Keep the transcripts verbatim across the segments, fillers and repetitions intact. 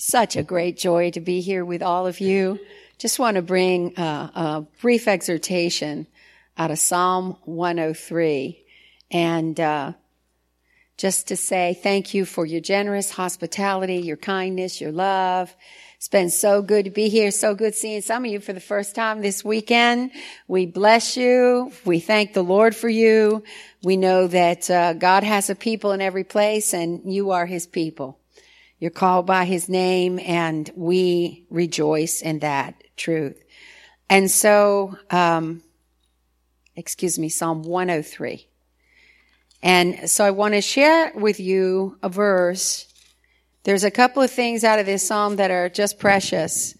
Such a great joy to be here with all of you. Just want to bring uh, a brief exhortation out of Psalm one oh three. And uh, just to say thank you for your generous hospitality, your kindness, your love. It's been so good to be here. So good seeing some of you for the first time this weekend. We bless you. We thank the Lord for you. We know that uh, God has a people in every place, and you are his people. You're called by his name, and we rejoice in that truth. And so, um, excuse me, Psalm one oh three. And so I want to share with you a verse. There's a couple of things out of this psalm that are just precious.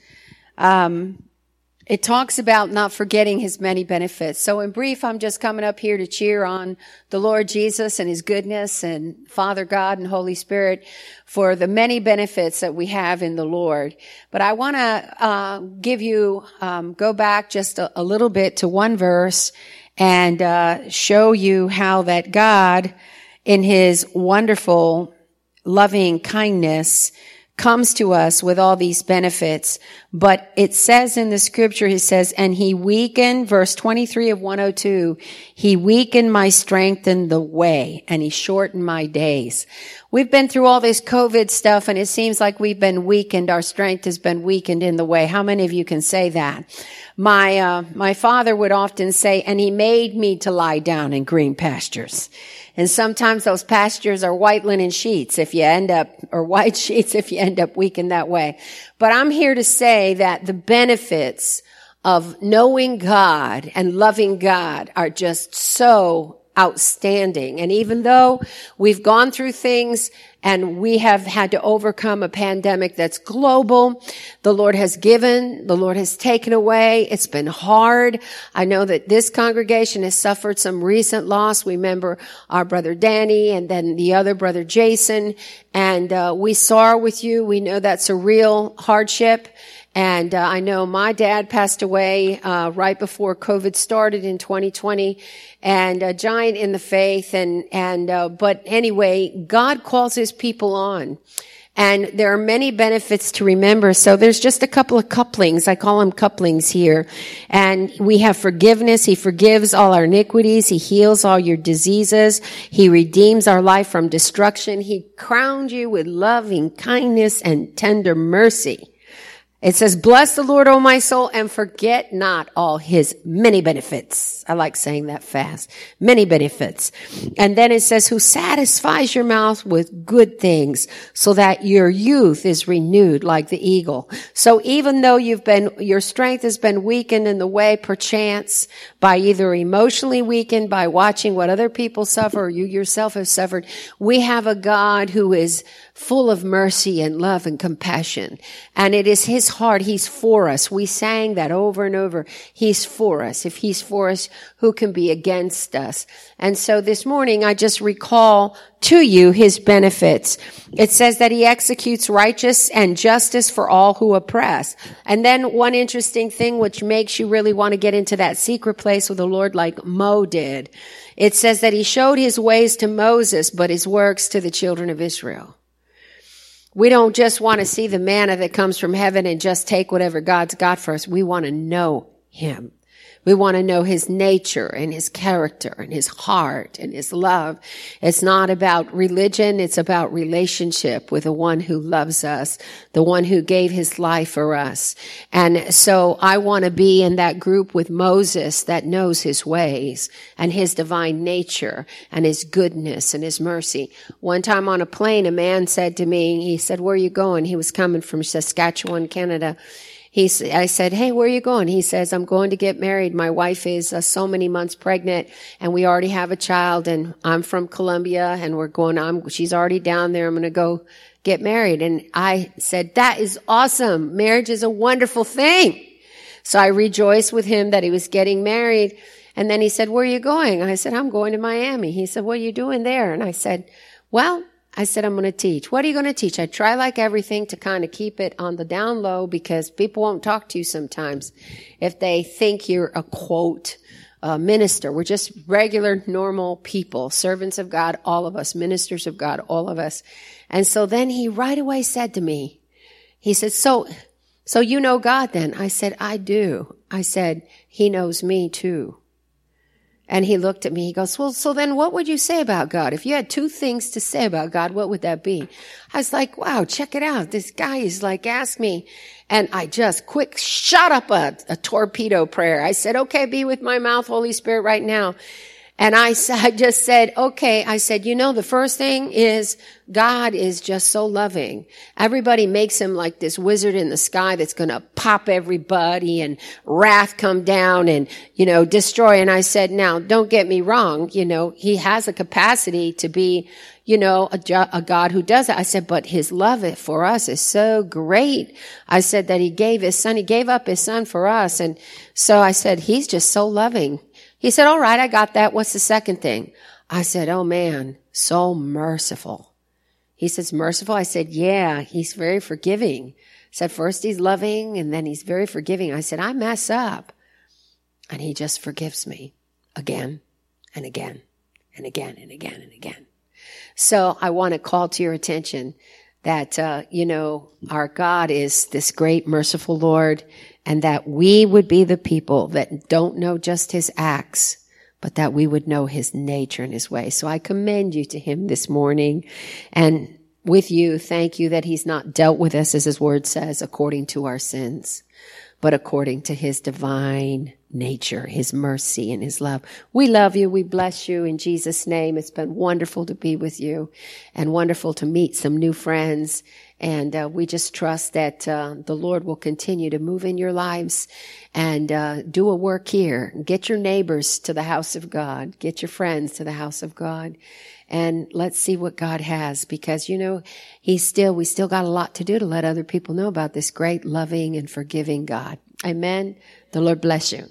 Um, it talks about not forgetting his many benefits. So in brief, I'm just coming up here to cheer on the Lord Jesus and his goodness and Father God and Holy Spirit for the many benefits that we have in the Lord. But I want to uh, give you, um, go back just a, a little bit to one verse and uh, show you how that God, in his wonderful loving kindness, comes to us with all these benefits. But it says in the scripture, he says, and he weakened, verse twenty-three of one oh two, he weakened my strength in the way, and he shortened my days. We've been through all this COVID stuff, and it seems like we've been weakened. Our strength has been weakened in the way. How many of you can say that? My, uh, my father would often say, and he made me to lie down in green pastures. And sometimes those pastures are white linen sheets if you end up, or white sheets if you end up weak in that way. But I'm here to say that the benefits of knowing God and loving God are just so outstanding. And even though we've gone through things and we have had to overcome a pandemic that's global, the Lord has given, the Lord has taken away. It's been hard. I know that this congregation has suffered some recent loss. We remember our brother Danny and then the other brother Jason. And uh, we sorrow with you. We know that's a real hardship. And uh, I know my dad passed away uh right before COVID started in twenty twenty, and a giant in the faith. And and uh, but anyway, God calls his people on, and there are many benefits to remember. So there's just a couple of couplings. I call them couplings here. And we have forgiveness. He forgives all our iniquities. He heals all your diseases. He redeems our life from destruction. He crowned you with loving kindness and tender mercy. It says, bless the Lord, O my soul, and forget not all his many benefits. I like saying that fast. Many benefits. And then it says, who satisfies your mouth with good things so that your youth is renewed like the eagle. So even though you've been, your strength has been weakened in the way, perchance, by either emotionally weakened by watching what other people suffer or you yourself have suffered, we have a God who is full of mercy and love and compassion. And it is his heart. He's for us. We sang that over and over. He's for us. If he's for us, who can be against us? And so this morning, I just recall to you his benefits. It says that he executes righteous and justice for all who oppress. And then one interesting thing which makes you really want to get into that secret place with the Lord like Mo did. It says that he showed his ways to Moses, but his works to the children of Israel. We don't just want to see the manna that comes from heaven and just take whatever God's got for us. We want to know him. We want to know his nature and his character and his heart and his love. It's not about religion. It's about relationship with the one who loves us, the one who gave his life for us. And so I want to be in that group with Moses that knows his ways and his divine nature and his goodness and his mercy. One time on a plane, a man said to me, he said, where are you going? He was coming from Saskatchewan, Canada. He, I said, hey, where are you going? He says, I'm going to get married. My wife is uh, so many months pregnant and we already have a child, and I'm from Colombia and we're going, I'm, she's already down there. I'm going to go get married. And I said, that is awesome. Marriage is a wonderful thing. So I rejoiced with him that he was getting married. And then he said, where are you going? I said, I'm going to Miami. He said, what are you doing there? And I said, well, I said, I'm going to teach. What are you going to teach? I try like everything to kind of keep it on the down low because people won't talk to you sometimes if they think you're a quote uh, minister. We're just regular, normal people, servants of God, all of us, ministers of God, all of us. And so then he right away said to me, he said, so, so you know God then? I said, I do. I said, he knows me too. And he looked at me, he goes, well, so then what would you say about God? If you had two things to say about God, what would that be? I was like, wow, check it out. This guy is like, ask me. And I just quick shot up a, a torpedo prayer. I said, okay, be with my mouth, Holy Spirit, right now. And I, I just said, okay, I said, you know, the first thing is God is just so loving. Everybody makes him like this wizard in the sky that's going to pop everybody and wrath come down and, you know, destroy. And I said, now, don't get me wrong. You know, he has a capacity to be, you know, a, a God who does it. I said, but his love for us is so great. I said that he gave his son, he gave up his son for us. And so I said, he's just so loving. He said, all right, I got that. What's the second thing? I said, oh man, so merciful. He says, merciful? I said, yeah, he's very forgiving. I said, first he's loving and then he's very forgiving. I said, I mess up. And he just forgives me again and again and again and again and again. So I want to call to your attention that, uh, you know, our God is this great, merciful Lord, and that we would be the people that don't know just his acts, but that we would know his nature and his way. So I commend you to him this morning. And with you, thank you that he's not dealt with us, as his word says, according to our sins, but according to his divine nature, his mercy and his love. We love you. We bless you in Jesus' name. It's been wonderful to be with you and wonderful to meet some new friends. And uh, we just trust that uh, the Lord will continue to move in your lives and uh, do a work here. Get your neighbors to the house of God. Get your friends to the house of God. And let's see what God has, because, you know, he's still, we still got a lot to do to let other people know about this great, loving, and forgiving God. Amen. The Lord bless you.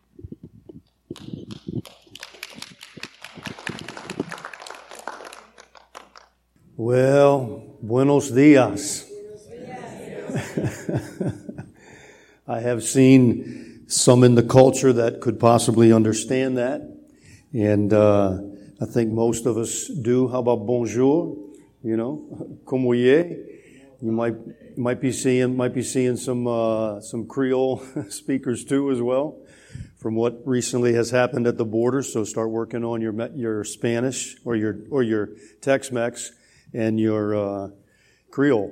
Well, buenos dias. I have seen some in the culture that could possibly understand that. And uh, I think most of us do. How about bonjour? You know, como ye? You might might be seeing might be seeing some uh, some Creole speakers too as well, from what recently has happened at the border. So start working on your your Spanish or your or your Tex-Mex and your uh, Creole.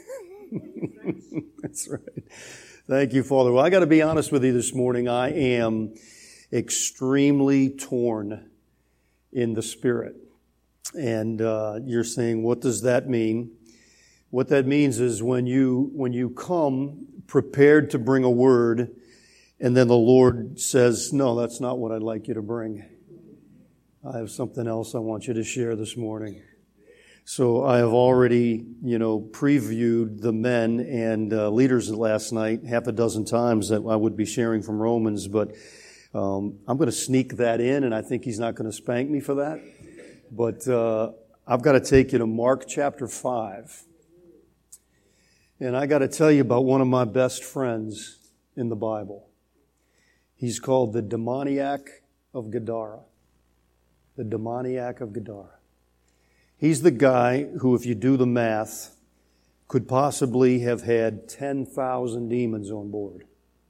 That's right. Thank you, Father. Well, I got to be honest with you this morning. I am extremely torn in the spirit. And uh, you're saying, what does that mean? What that means is when you when you come prepared to bring a word, and then the Lord says, no, that's not what I'd like you to bring. I have something else I want you to share this morning. So I have already, you know, previewed the men and uh, leaders last night half a dozen times that I would be sharing from Romans, but um, I'm going to sneak that in, and I think he's not going to spank me for that. But uh, I've got to take you to Mark chapter five. And I got to tell you about one of my best friends in the Bible. He's called the demoniac of Gadara. The demoniac of Gadara. He's the guy who, if you do the math, could possibly have had ten thousand demons on board.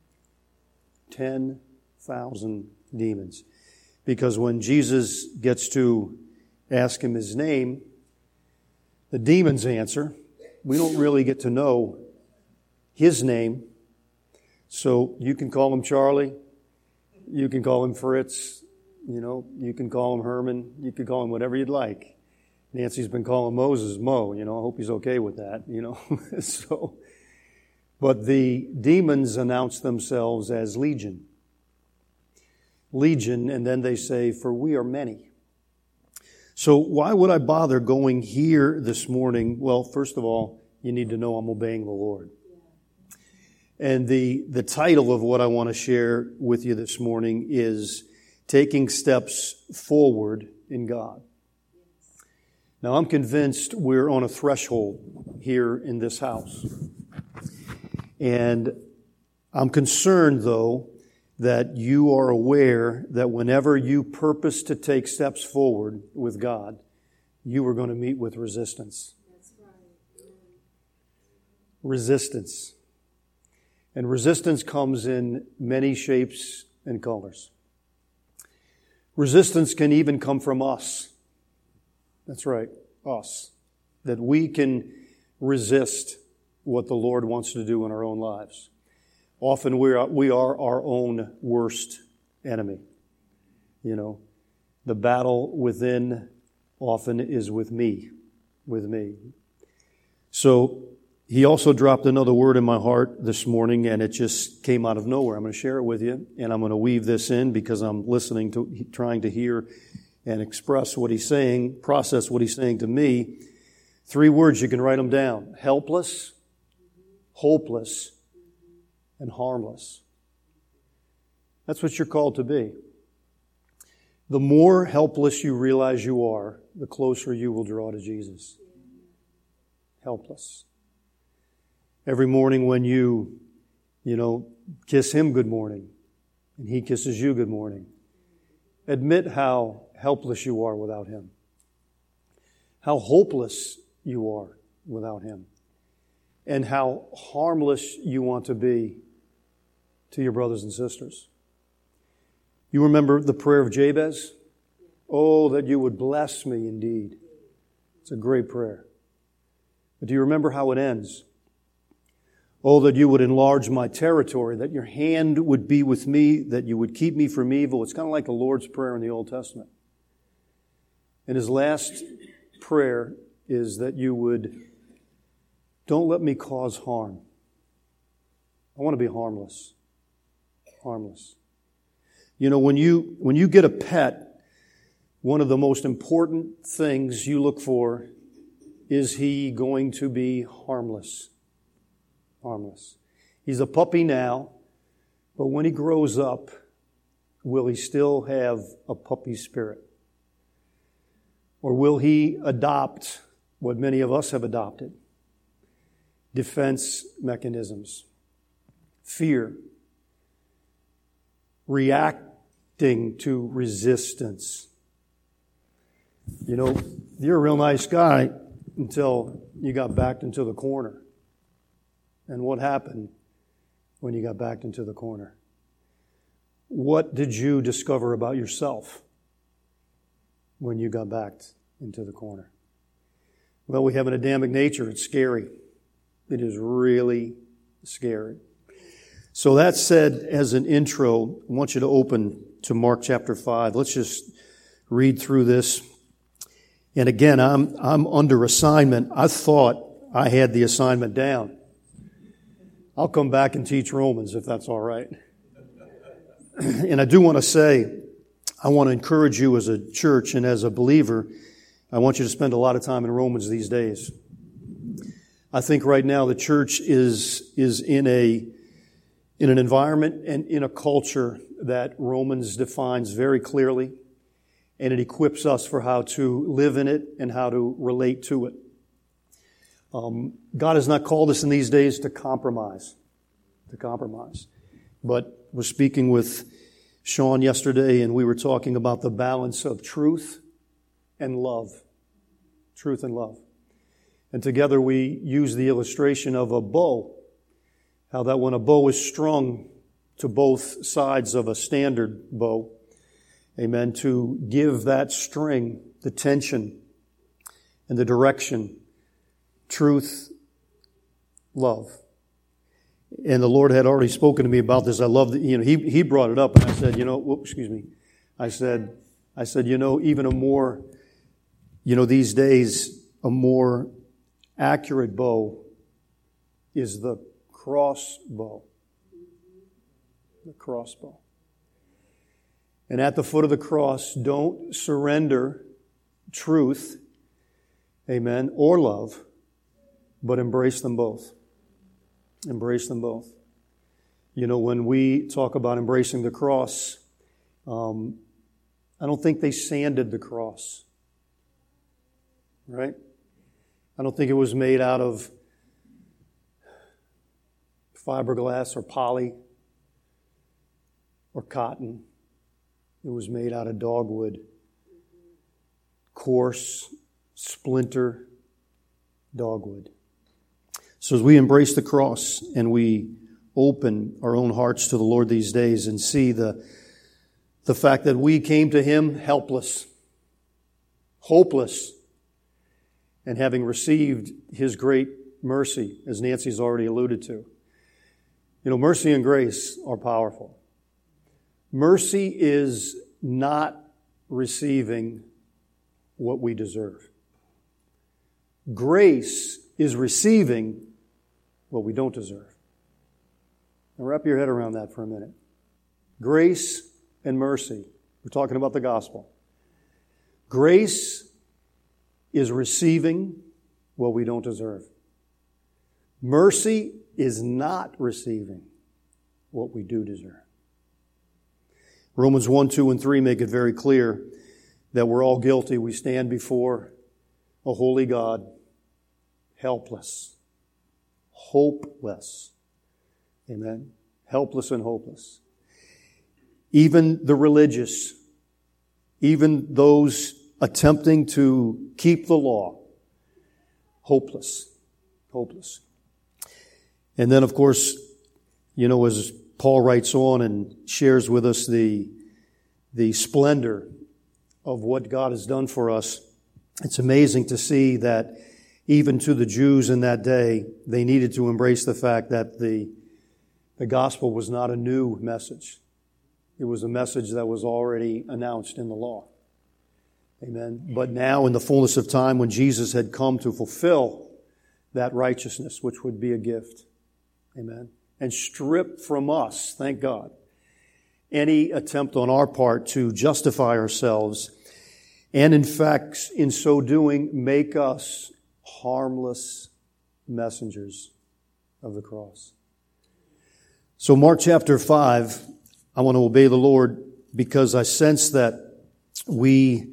ten thousand demons. Because when Jesus gets to ask him his name, the demons answer. We don't really get to know his name. So you can call him Charlie. You can call him Fritz. You know, you can call him Herman. You can call him whatever you'd like. Nancy's been calling Moses Mo. You know, I hope he's okay with that, you know. so, but the demons announce themselves as Legion. Legion, and then they say, for we are many. So why would I bother going here this morning? Well, first of all, you need to know I'm obeying the Lord. And the, the title of what I want to share with you this morning is Taking Steps Forward in God. Now, I'm convinced we're on a threshold here in this house. And I'm concerned, though, that you are aware that whenever you purpose to take steps forward with God, you are going to meet with resistance. That's right. resistance. And resistance comes in many shapes and colors. Resistance can even come from us. That's right, us. That we can resist what the Lord wants to do in our own lives. Often we are, we are our own worst enemy. You know, the battle within often is with me, with me. So he also dropped another word in my heart this morning, and it just came out of nowhere. I'm going to share it with you, and I'm going to weave this in because I'm listening to, trying to hear and express what he's saying, process what he's saying to me. Three words, you can write them down. Helpless, hopeless, and harmless. That's what you're called to be. The more helpless you realize you are, the closer you will draw to Jesus. Helpless. Every morning when you, you know, kiss Him good morning, and He kisses you good morning, admit how helpless you are without Him. How hopeless you are without Him. And how harmless you want to be to your brothers and sisters. You remember the prayer of Jabez? Oh, that you would bless me indeed. It's a great prayer. But do you remember how it ends? Oh, that you would enlarge my territory, that your hand would be with me, that you would keep me from evil. It's kind of like the Lord's Prayer in the Old Testament. And his last prayer is that you would, don't let me cause harm. I want to be harmless. Harmless. You know, when you when you get a pet, one of the most important things you look for is he going to be harmless. Harmless. He's a puppy now, but when he grows up, will he still have a puppy spirit? Or will he adopt what many of us have adopted? Defense mechanisms. Fear. Reacting to resistance. You know, you're a real nice guy until you got backed into the corner. And what happened when you got backed into the corner? What did you discover about yourself when you got backed into the corner? Well, we have an Adamic nature. It's scary. It is really scary. So that said, as an intro, I want you to open to Mark chapter five. Let's just read through this. And again, I'm I'm under assignment. I thought I had the assignment down. I'll come back and teach Romans if that's all right. And I do want to say, I want to encourage you as a church and as a believer, I want you to spend a lot of time in Romans these days. I think right now the church is is in a in an environment and in a culture that Romans defines very clearly, and it equips us for how to live in it and how to relate to it. Um, God has not called us in these days to compromise, to compromise. But I was speaking with Sean yesterday, and we were talking about the balance of truth and love. Truth and love. And together we use the illustration of a bow. How that when a bow is strung to both sides of a standard bow, amen, to give that string the tension and the direction, truth, love. And the Lord had already spoken to me about this. I love that, you know, he, he brought it up, and I said, you know, whoops, excuse me. I said, I said, you know, even a more, you know, these days, a more accurate bow is the crossbow. The crossbow. And at the foot of the cross, don't surrender truth, amen, or love, but embrace them both. Embrace them both. You know, when we talk about embracing the cross, um, I don't think they sanded the cross. Right? I don't think it was made out of fiberglass or poly or cotton. It was made out of dogwood. Coarse, splinter dogwood. So as we embrace the cross and we open our own hearts to the Lord these days and see the, the fact that we came to Him helpless, hopeless, and having received His great mercy, as Nancy's already alluded to. You know, mercy and grace are powerful. Mercy is not receiving what we deserve. Grace is receiving what we don't deserve. Now wrap your head around that for a minute. Grace and mercy. We're talking about the gospel. Grace is receiving what we don't deserve. Mercy is not receiving what we do deserve. Romans one, two, and three make it very clear that we're all guilty. We stand before a holy God, helpless, hopeless. Amen? Helpless and hopeless. Even the religious, even those attempting to keep the law, hopeless, hopeless. And then, of course, you know, as Paul writes on and shares with us the, the splendor of what God has done for us, it's amazing to see that even to the Jews in that day, they needed to embrace the fact that the, the gospel was not a new message. It was a message that was already announced in the law. Amen. But now, in the fullness of time, when Jesus had come to fulfill that righteousness, which would be a gift, amen, and strip from us, thank God, any attempt on our part to justify ourselves, and in fact, in so doing, make us harmless messengers of the cross. So Mark chapter five, I want to obey the Lord because I sense that we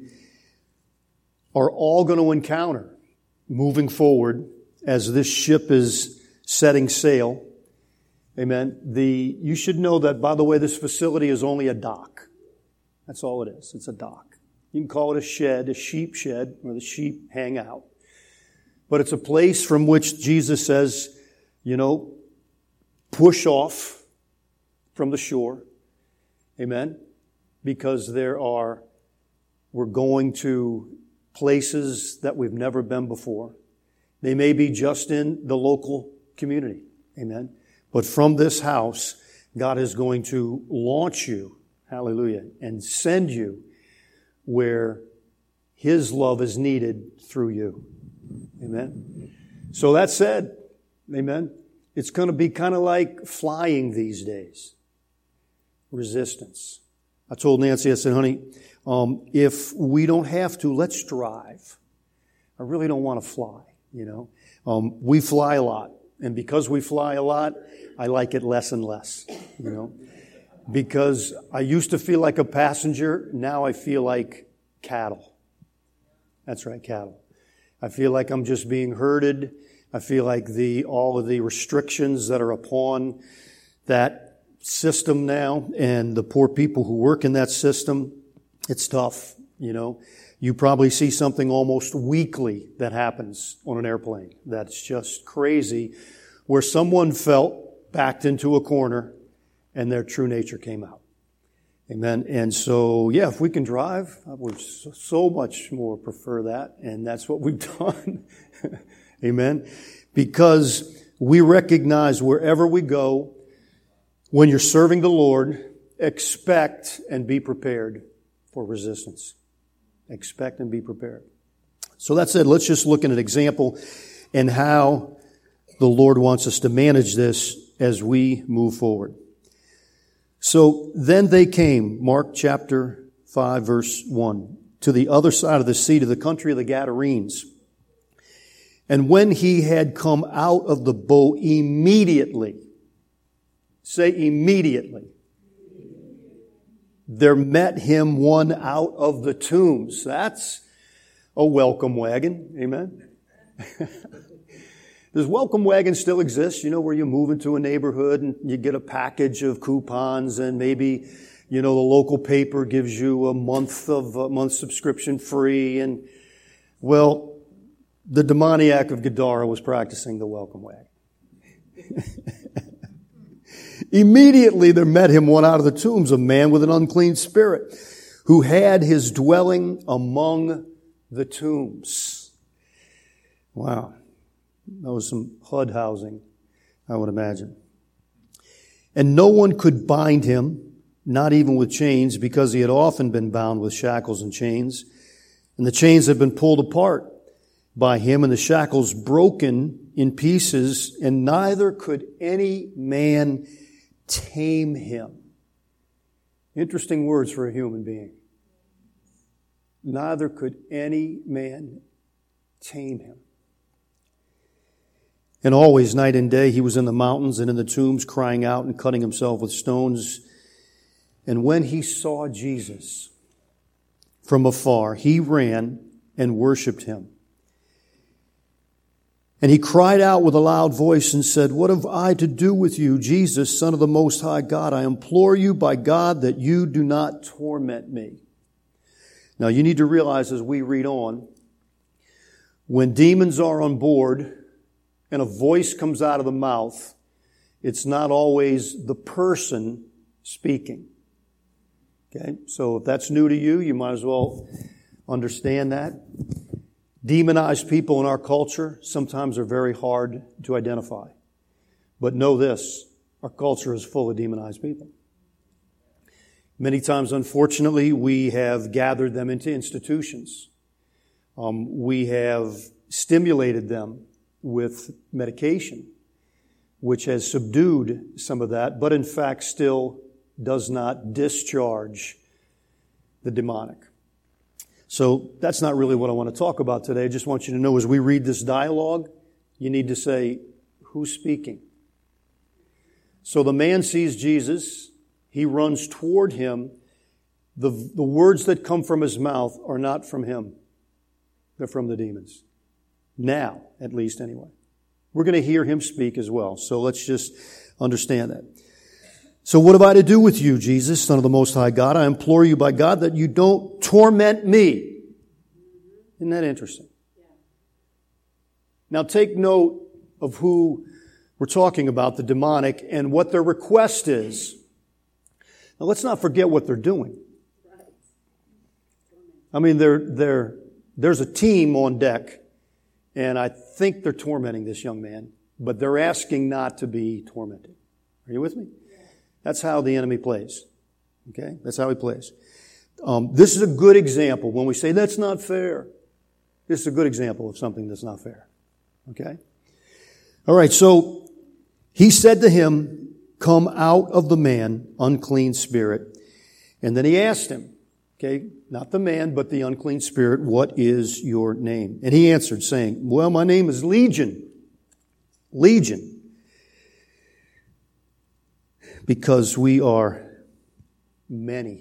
are all going to encounter moving forward as this ship is setting sail. Amen. The, you should know that, by the way, this facility is only a dock. That's all it is. It's a dock. You can call it a shed, a sheep shed, where the sheep hang out. But it's a place from which Jesus says, you know, push off from the shore. Amen. Because there are, we're going to places that we've never been before. They may be just in the local community. Amen. But from this house, God is going to launch you, hallelujah, and send you where His love is needed through you. Amen. So that said, amen, it's going to be kind of like flying these days. Resistance. I told Nancy, I said, honey, um, if we don't have to, let's drive. I really don't want to fly, you know. Um, we fly a lot. And because we fly a lot, I like it less and less, you know. Because I used to feel like a passenger, now I feel like cattle. That's right, cattle. I feel like I'm just being herded. I feel like the all of the restrictions that are upon that system now and the poor people who work in that system, it's tough, you know. You probably see something almost weekly that happens on an airplane. That's just crazy, where someone felt backed into a corner and their true nature came out. Amen. And so, yeah, if we can drive, I would so much more prefer that. And that's what we've done. Amen. Because we recognize wherever we go, when you're serving the Lord, expect and be prepared for resistance. Expect and be prepared. So that said, let's just look at an example and how the Lord wants us to manage this as we move forward. So then they came, Mark chapter five, verse one, to the other side of the sea, to the country of the Gadarenes. And when he had come out of the boat, immediately, say immediately, there met him one out of the tombs. That's a welcome wagon. Amen. Does welcome wagon still exist? You know, where you move into a neighborhood and you get a package of coupons and maybe, you know, the local paper gives you a month of a month subscription free. And well, the demoniac of Gadara was practicing the welcome wagon. Immediately there met him one out of the tombs, a man with an unclean spirit, who had his dwelling among the tombs. Wow. That was some H U D housing, I would imagine. And no one could bind him, not even with chains, because he had often been bound with shackles and chains. And the chains had been pulled apart by him, and the shackles broken in pieces, and neither could any man tame him. Interesting words for a human being. Neither could any man tame him. And always, night and day, he was in the mountains and in the tombs, crying out and cutting himself with stones. And when he saw Jesus from afar, he ran and worshipped him. And he cried out with a loud voice and said, "What have I to do with you, Jesus, Son of the Most High God? I implore you by God that you do not torment me." Now you need to realize as we read on, when demons are on board and a voice comes out of the mouth, it's not always the person speaking. Okay, so if that's new to you, you might as well understand that. Demonized people in our culture sometimes are very hard to identify. But know this, our culture is full of demonized people. Many times, unfortunately, we have gathered them into institutions. Um, we have stimulated them with medication, which has subdued some of that, but in fact still does not discharge the demonic. So that's not really what I want to talk about today. I just want you to know as we read this dialogue, you need to say, who's speaking? So the man sees Jesus. He runs toward him. The, the words that come from his mouth are not from him. They're from the demons. Now, at least anyway. We're going to hear him speak as well. So let's just understand that. So what have I to do with you, Jesus, Son of the Most High God? I implore you by God that you don't torment me. Isn't that interesting? Now take note of who we're talking about, the demonic, and what their request is. Now let's not forget what they're doing. I mean, they're, they're, there's a team on deck, and I think they're tormenting this young man, but they're asking not to be tormented. Are you with me? That's how the enemy plays. Okay? That's how he plays. Um, this is a good example. When we say, that's not fair, this is a good example of something that's not fair. Okay? All right, so he said to him, "Come out of the man, unclean spirit." And then he asked him, okay, not the man, but the unclean spirit, "What is your name?" And he answered, saying, "Well, my name is Legion." Legion. Because we are many.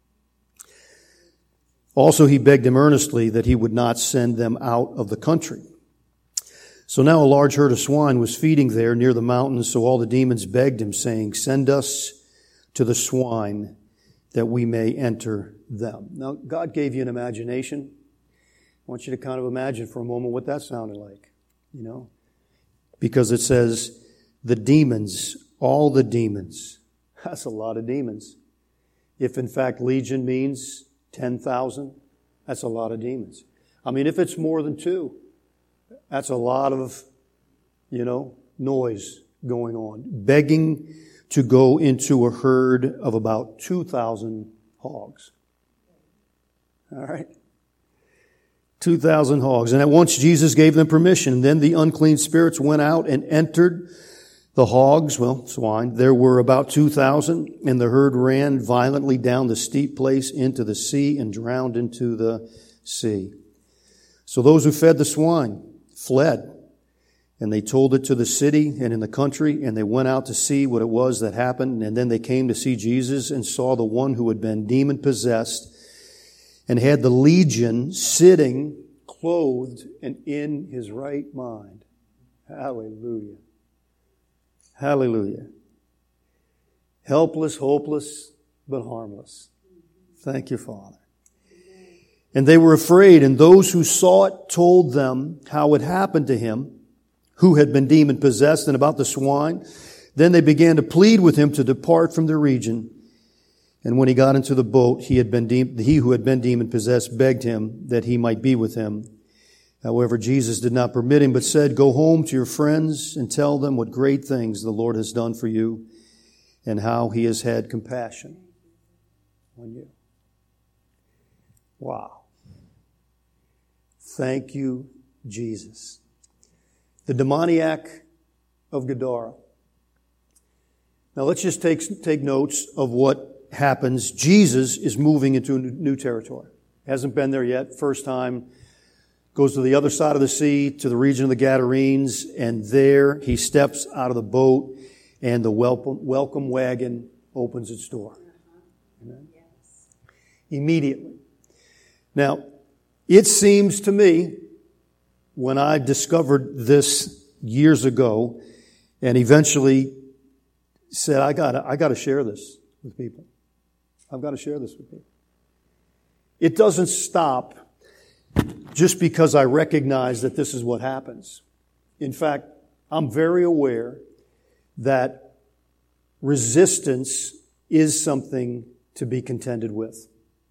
Also, he begged him earnestly that he would not send them out of the country. So now a large herd of swine was feeding there near the mountains, so all the demons begged him, saying, "Send us to the swine that we may enter them." Now, God gave you an imagination. I want you to kind of imagine for a moment what that sounded like, you know, because it says the demons, all the demons. That's a lot of demons. If in fact legion means ten thousand, that's a lot of demons. I mean, if it's more than two, that's a lot of, you know, noise going on. Begging to go into a herd of about two thousand hogs. All right? two thousand hogs. And at once Jesus gave them permission. And then the unclean spirits went out and entered the hogs, well, swine. There were about two thousand, and the herd ran violently down the steep place into the sea and drowned into the sea. So those who fed the swine fled, and they told it to the city and in the country, and they went out to see what it was that happened. And then they came to see Jesus and saw the one who had been demon-possessed and had the legion sitting, clothed, and in his right mind. Hallelujah. Hallelujah. Helpless, hopeless, but harmless. Thank you, Father. And they were afraid, and those who saw it told them how it happened to him. who had been demon-possessed, and about the swine. Then they began to plead with him to depart from the region. And when he got into the boat, he had been de- he who had been demon-possessed begged him that he might be with him. However, Jesus did not permit him, but said, "Go home to your friends and tell them what great things the Lord has done for you and how he has had compassion on you." Wow. Thank you, Jesus. The demoniac of Gadara. Now let's just take, take notes of what happens. Jesus is moving into a new territory. Hasn't been there yet. First time. Goes to the other side of the sea, to the region of the Gadarenes, and there he steps out of the boat, and the welcome, welcome wagon opens its door. Amen. Yes. Immediately. Now, it seems to me, when I discovered this years ago, and eventually said, I gotta, I gotta share this with people. I've got to share this with people. It doesn't stop just because I recognize that this is what happens. In fact, I'm very aware that resistance is something to be contended with.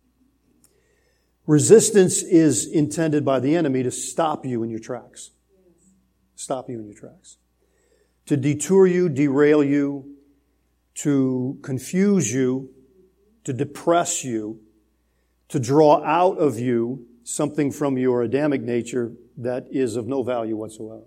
Resistance is intended by the enemy to stop you in your tracks. Stop you in your tracks. To detour you, derail you, to confuse you, to depress you, to draw out of you something from your Adamic nature that is of no value whatsoever.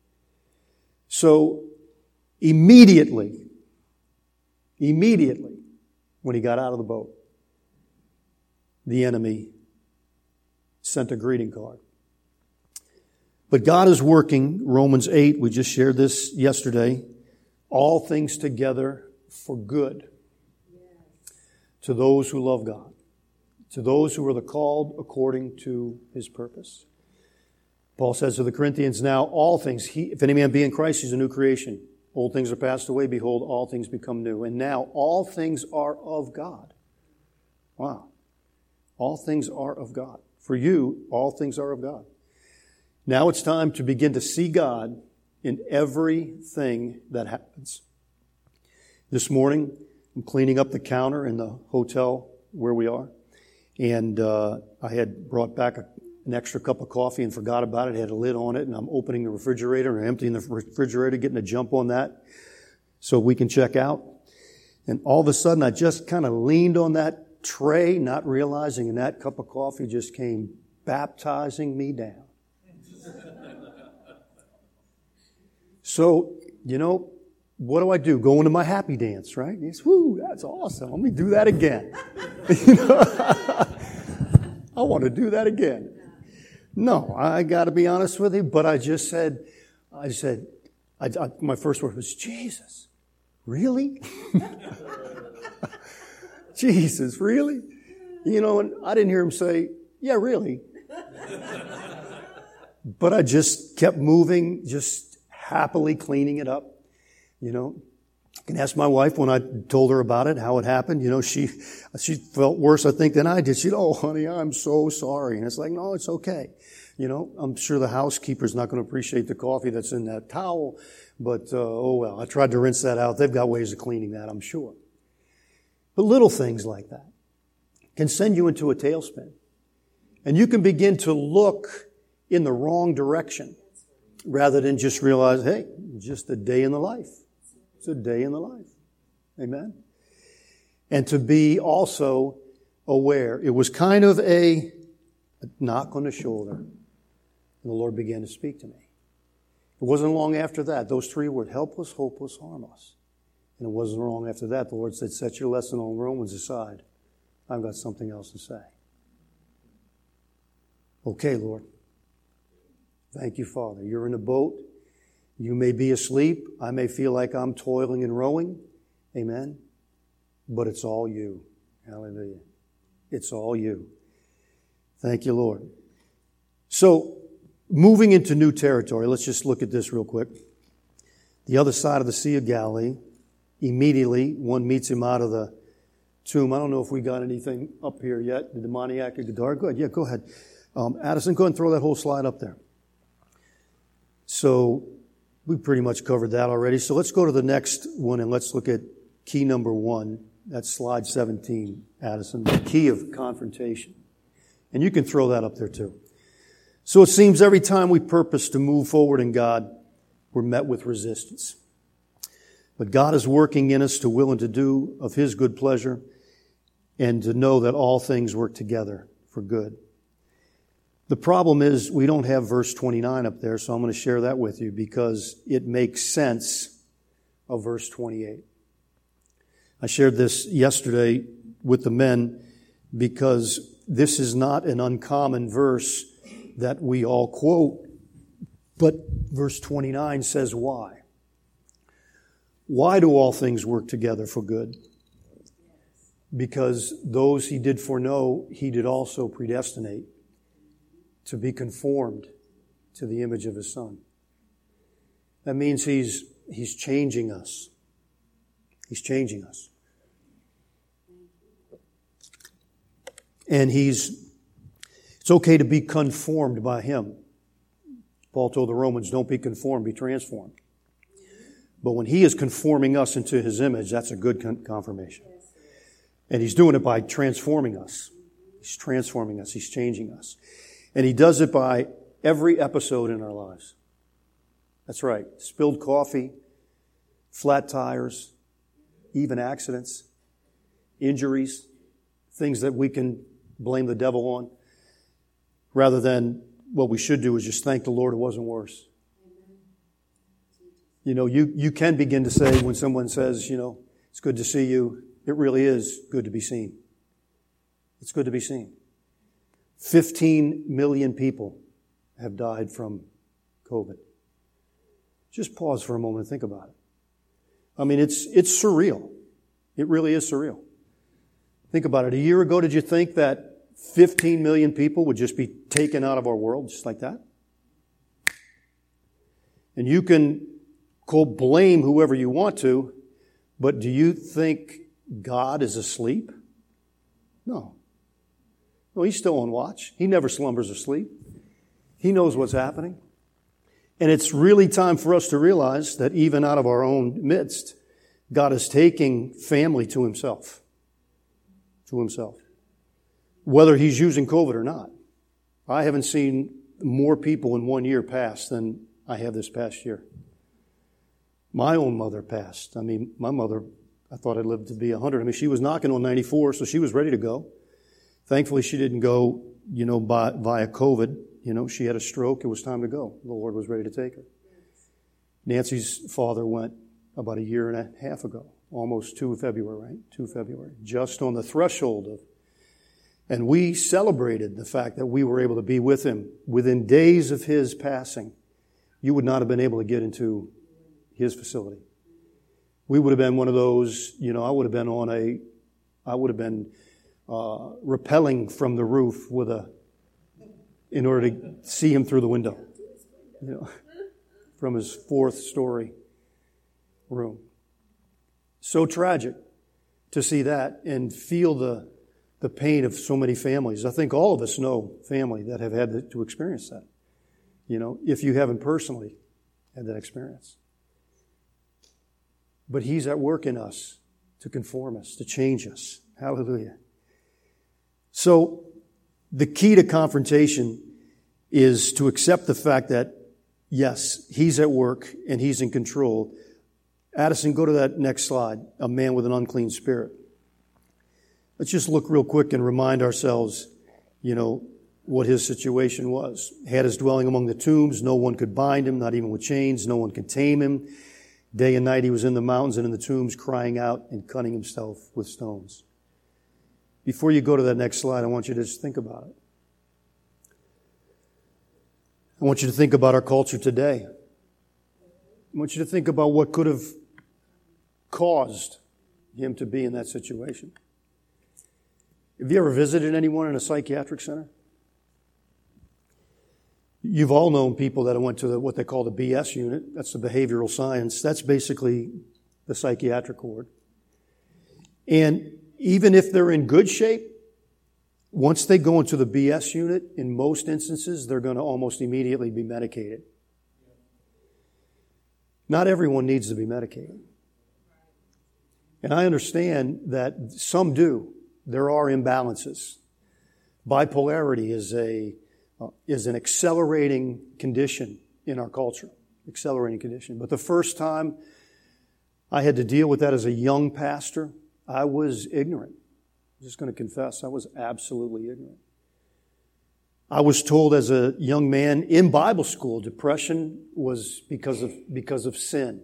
So, immediately, immediately, when he got out of the boat, the enemy sent a greeting card. But God is working, Romans eight, we just shared this yesterday, all things together for good to those who love God, to those who are the called according to His purpose. Paul says to the Corinthians, now all things, he, if any man be in Christ, he's a new creation. Old things are passed away, behold, all things become new. And now all things are of God. Wow. All things are of God. For you, all things are of God. Now it's time to begin to see God in everything that happens. This morning, I'm cleaning up the counter in the hotel where we are. And uh, I had brought back a, an extra cup of coffee and forgot about it. It had a lid on it. And I'm opening the refrigerator and emptying the refrigerator, getting a jump on that so we can check out. And all of a sudden, I just kind of leaned on that tray, not realizing, and that cup of coffee just came baptizing me down. So, you know, what do I do? Go into my happy dance, right? Yes, whoo, that's awesome. Let me do that again. You know, I want to do that again. No, I got to be honest with you, but I just said, I said, I, I, my first word was, Jesus, really? Jesus, really? You know, and I didn't hear him say, yeah, really. But I just kept moving, just happily cleaning it up. You know, I can ask my wife when I told her about it, how it happened. You know, she she felt worse, I think, than I did. She said, oh, honey, I'm so sorry. And it's like, no, it's okay. You know, I'm sure the housekeeper's not going to appreciate the coffee that's in that towel. But, uh, oh, well, I tried to rinse that out. They've got ways of cleaning that, I'm sure. But little things like that can send you into a tailspin. And you can begin to look in the wrong direction rather than just realize, hey, just a day in the life. It's a day in the life. Amen? And to be also aware. It was kind of a, a knock on the shoulder. And the Lord began to speak to me. It wasn't long after that. Those three words, helpless, hopeless, harmless. And it wasn't long after that. The Lord said, set your lesson on Romans aside. I've got something else to say. Okay, Lord. Thank you, Father. You're in a boat. You may be asleep. I may feel like I'm toiling and rowing. Amen. But it's all you. Hallelujah. It's all you. Thank you, Lord. So, moving into new territory, let's just look at this real quick. The other side of the Sea of Galilee, immediately one meets him out of the tomb. I don't know if we got anything up here yet. The demoniac of Gadara. Go ahead. Yeah, go ahead. Um, Addison, go ahead and throw that whole slide up there. So, We pretty much covered that already. So let's go to the next one and let's look at key number one. That's slide seventeen, Addison, the key of confrontation. And you can throw that up there too. So it seems every time we purpose to move forward in God, we're met with resistance. But God is working in us to will and to do of His good pleasure and to know that all things work together for good. The problem is we don't have verse twenty-nine up there, so I'm going to share that with you because it makes sense of verse twenty-eight. I shared this yesterday with the men because this is not an uncommon verse that we all quote, but verse twenty-nine says why. Why do all things work together for good? Because those He did foreknow, He did also predestinate to be conformed to the image of His Son. That means He's, He's changing us. He's changing us. And He's, it's okay to be conformed by Him. Paul told the Romans, don't be conformed, be transformed. But when He is conforming us into His image, that's a good con- confirmation. And He's doing it by transforming us. He's transforming us. He's changing us. And He does it by every episode in our lives. That's right. Spilled coffee, flat tires, even accidents, injuries, things that we can blame the devil on, rather than what we should do is just thank the Lord it wasn't worse. You know, you, you can begin to say when someone says, you know, it's good to see you, it really is good to be seen. It's good to be seen. fifteen million people have died from COVID. Just pause for a moment and think about it. I mean, it's it's surreal. It really is surreal. Think about it. A year ago, did you think that fifteen million people would just be taken out of our world just like that? And you can go blame whoever you want to, but do you think God is asleep? No. No, He's still on watch. He never slumbers or sleep. He knows what's happening. And it's really time for us to realize that even out of our own midst, God is taking family to Himself. To Himself. Whether He's using COVID or not. I haven't seen more people in one year pass than I have this past year. My own mother passed. I mean, my mother, I thought I'd lived to be one hundred. I mean, she was knocking on ninety-four, so she was ready to go. Thankfully, she didn't go, you know, by, via COVID. You know, she had a stroke. It was time to go. The Lord was ready to take her. Nancy's father went about a year and a half ago. Almost two February, right? two February. Just on the threshold of. And we celebrated the fact that we were able to be with him. Within days of his passing, you would not have been able to get into his facility. We would have been one of those, you know, I would have been on a, I would have been uh, rappelling from the roof with a, in order to see him through the window, you know, from his fourth story room. So tragic to see that and feel the the pain of so many families. I think all of us know family that have had to experience that. You know, if you haven't personally had that experience. But He's at work in us to conform us, to change us. Hallelujah. So the key to confrontation is to accept the fact that, yes, He's at work and He's in control. Addison, go to that next slide. A man with an unclean spirit. Let's just look real quick and remind ourselves, you know, what his situation was. Had his dwelling among the tombs. No one could bind him, not even with chains. No one could tame him. Day and night he was in the mountains and in the tombs, crying out and cutting himself with stones. Before you go to that next slide, I want you to just think about it. I want you to think about our culture today. I want you to think about what could have caused him to be in that situation. Have you ever visited anyone in a psychiatric center? You've all known people that went to the, what they call the B S unit. That's the behavioral science. That's basically the psychiatric ward. And even if they're in good shape, once they go into the B S unit, in most instances, they're going to almost immediately be medicated. Not everyone needs to be medicated. And I understand that some do. There are imbalances. Bipolarity is a uh, is an accelerating condition in our culture. Accelerating condition. But the first time I had to deal with that as a young pastor, I was ignorant. I'm just going to confess, I was absolutely ignorant. I was told as a young man in Bible school, depression was because of because of sin.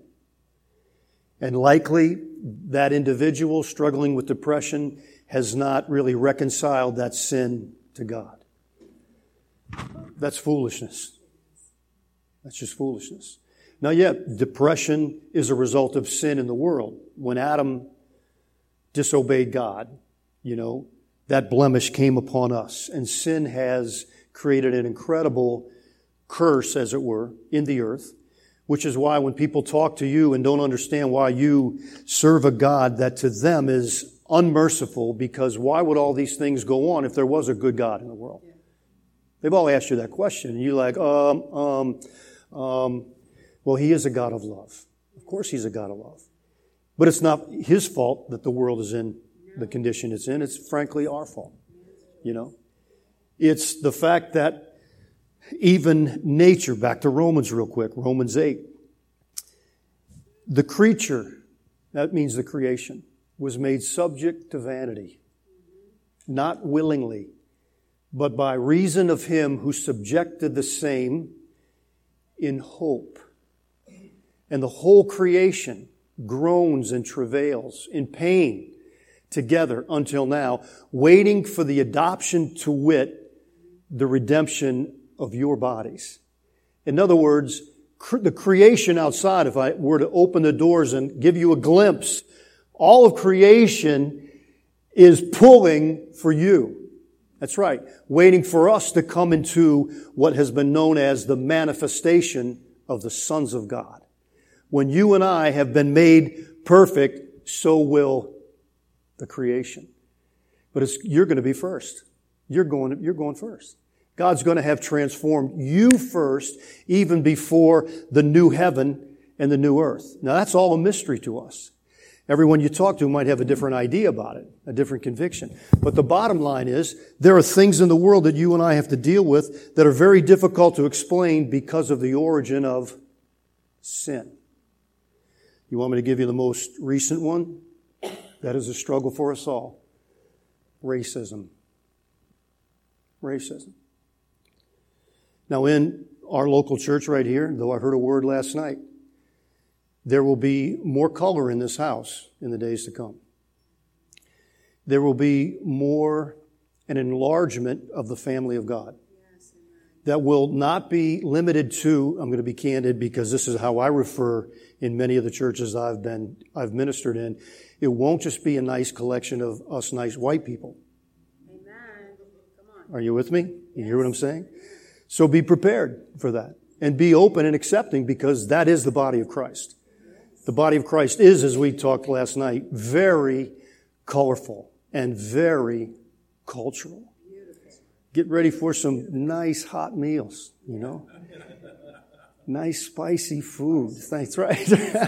And likely that individual struggling with depression has not really reconciled that sin to God. That's foolishness. That's just foolishness. Now, yet, depression is a result of sin in the world. When Adam disobeyed God, you know, that blemish came upon us. And sin has created an incredible curse, as it were, in the earth, which is why when people talk to you and don't understand why you serve a God that to them is unmerciful, because why would all these things go on if there was a good God in the world? They've all asked you that question, and you're like, um, um, um, well, He is a God of love. Of course He's a God of love. But it's not His fault that the world is in the condition it's in. It's frankly our fault, you know. It's the fact that even nature, back to Romans real quick, Romans eight, the creature, that means the creation, was made subject to vanity, not willingly, but by reason of Him who subjected the same in hope. And the whole creation groans and travails in pain together until now, waiting for the adoption, to wit, the redemption of your bodies. In other words, cr- the creation outside, if I were to open the doors and give you a glimpse, all of creation is pulling for you. That's right. Waiting for us to come into what has been known as the manifestation of the sons of God. When you and I have been made perfect, so will the creation. But it's, you're going to be first. You're going, you're going first. God's going to have transformed you first, even before the new heaven and the new earth. Now, that's all a mystery to us. Everyone you talk to might have a different idea about it, a different conviction. But the bottom line is, there are things in the world that you and I have to deal with that are very difficult to explain because of the origin of sin. You want me to give you the most recent one? That is a struggle for us all. Racism. Racism. Now, in our local church right here, though I heard a word last night, there will be more color in this house in the days to come. There will be more an enlargement of the family of God. That will not be limited to, I'm going to be candid because this is how I refer in many of the churches I've been, I've ministered in. It won't just be a nice collection of us nice white people. Amen. Come on. Are you with me? You yes. hear what I'm saying? So be prepared for that. And be open and accepting, because that is the body of Christ. The body of Christ is, as we talked last night, very colorful and very cultural. Get ready for some nice hot meals, you know. Nice spicy food. That's right.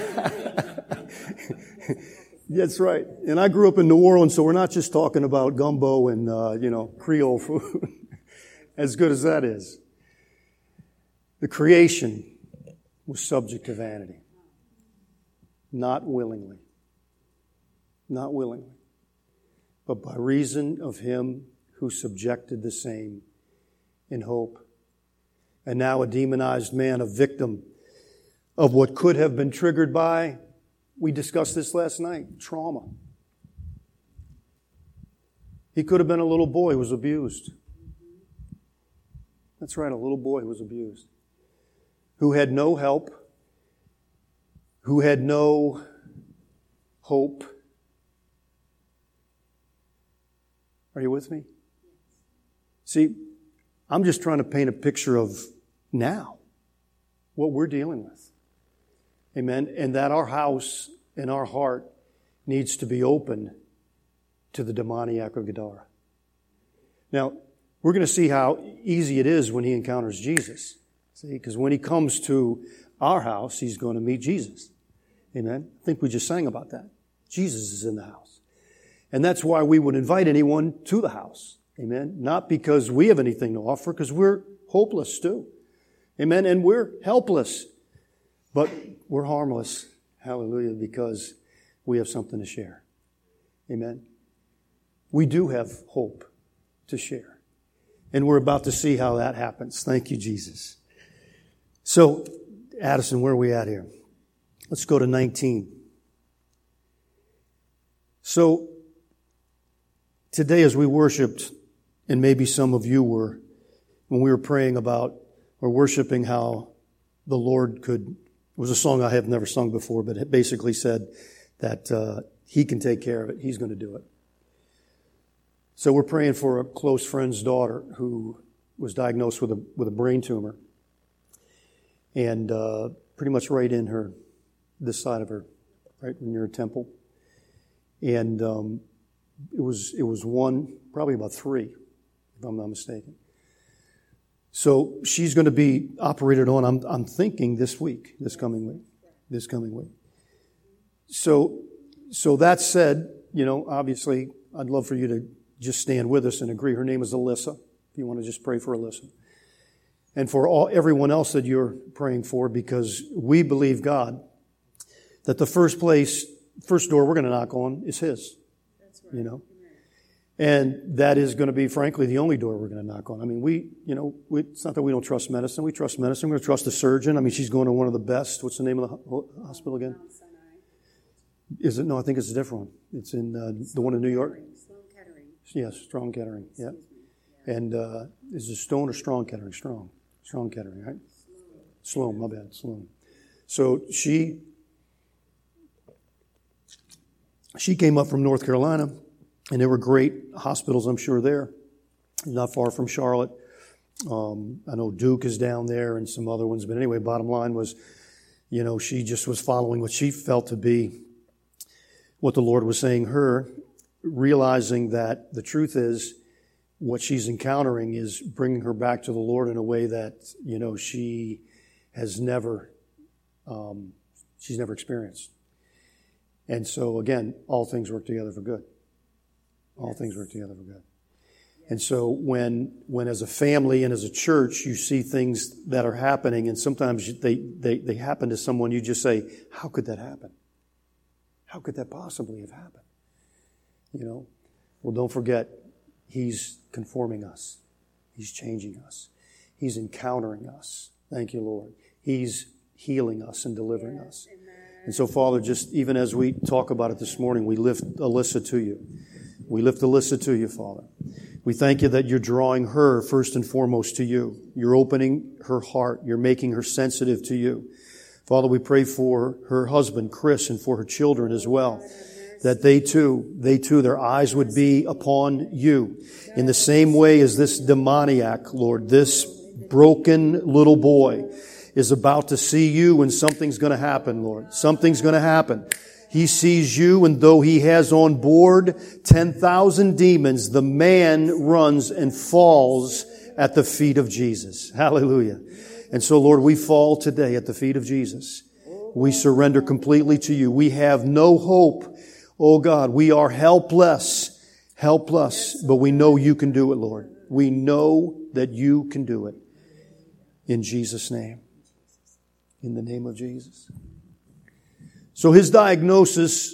That's right. And I grew up in New Orleans, so we're not just talking about gumbo and, uh, you know, Creole food. As good as that is. The creation was subject to vanity. Not willingly. Not willingly. But by reason of Him who subjected the same in hope. And now a demonized man, a victim of what could have been triggered by, we discussed this last night, trauma. He could have been a little boy who was abused. That's right, a little boy who was abused. Who had no help, who had no hope. Are you with me? See, I'm just trying to paint a picture of now, what we're dealing with. Amen. And that our house and our heart needs to be open to the demoniac of Gadara. Now, we're going to see how easy it is when he encounters Jesus. See, because when he comes to our house, he's going to meet Jesus. Amen. I think we just sang about that. Jesus is in the house. And that's why we would invite anyone to the house. Amen. Not because we have anything to offer, because we're hopeless too. Amen. And we're helpless. But we're harmless. Hallelujah. Because we have something to share. Amen. We do have hope to share. And we're about to see how that happens. Thank you, Jesus. So, Addison, where are we at here? Let's go to nineteen. So, today as we worshiped, and maybe some of you were, when we were praying about or worshiping how the Lord could, it was a song I have never sung before, but it basically said that uh, He can take care of it. He's going to do it. So we're praying for a close friend's daughter who was diagnosed with a with a brain tumor, and uh, pretty much right in her, this side of her, right near her temple, and um, it was it was one, probably about three, if I'm not mistaken. So she's going to be operated on. I'm I'm thinking this week, this coming week, this coming week. So so that said, you know, obviously, I'd love for you to just stand with us and agree. Her name is Alyssa. If you want to just pray for Alyssa. And for all everyone else that you're praying for, because we believe, God, that the first place, first door we're going to knock on is His. That's right. You know? And that is going to be, frankly, the only door we're going to knock on. I mean, we, you know, we, it's not that we don't trust medicine. We trust medicine. We're going to trust the surgeon. I mean, she's going to one of the best. What's the name of the hospital again? Is it? No, I think it's a different one. It's in uh, the one in New York. Yes, Strong Kettering, yeah. And uh, is it Stone or Strong Kettering? Strong. Strong Kettering, right? Sloan, my bad, Sloan. So she she came up from North Carolina, and there were great hospitals, I'm sure, there. Not far from Charlotte. Um, I know Duke is down there and some other ones. But anyway, bottom line was, you know, she just was following what she felt to be what the Lord was saying her, realizing that the truth is what she's encountering is bringing her back to the Lord in a way that, you know, she has never, um, she's never experienced. And so, again, all things work together for good. All yes. things work together for good. Yes. And so when, when as a family and as a church, you see things that are happening, and sometimes they, they, they happen to someone, you just say, how could that happen? How could that possibly have happened? You know, well, don't forget, He's conforming us. He's changing us. He's encountering us. Thank you, Lord. He's healing us and delivering yes, us. Amen. And so, Father, just even as we talk about it this morning, we lift Alyssa to you. We lift Alyssa to you, Father. We thank you that you're drawing her first and foremost to you. You're opening her heart. You're making her sensitive to you. Father, we pray for her husband, Chris, and for her children as well. That they too, they too, their eyes would be upon you. In the same way as this demoniac, Lord, this broken little boy is about to see you, and something's going to happen, Lord. Something's going to happen. He sees you, and though he has on board ten thousand demons, the man runs and falls at the feet of Jesus. Hallelujah. And so, Lord, we fall today at the feet of Jesus. We surrender completely to you. We have no hope. Oh God, we are helpless, helpless, but we know you can do it, Lord. We know that you can do it. In Jesus' name. In the name of Jesus. So his diagnosis,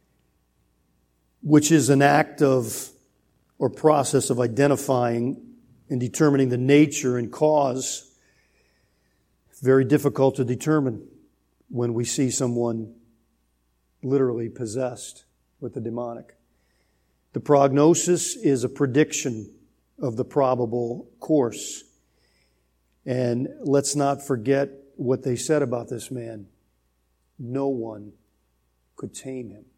which is an act of or process of identifying and determining the nature and cause, very difficult to determine when we see someone literally possessed with the demonic. The prognosis is a prediction of the probable course. And let's not forget what they said about this man. No one could tame him.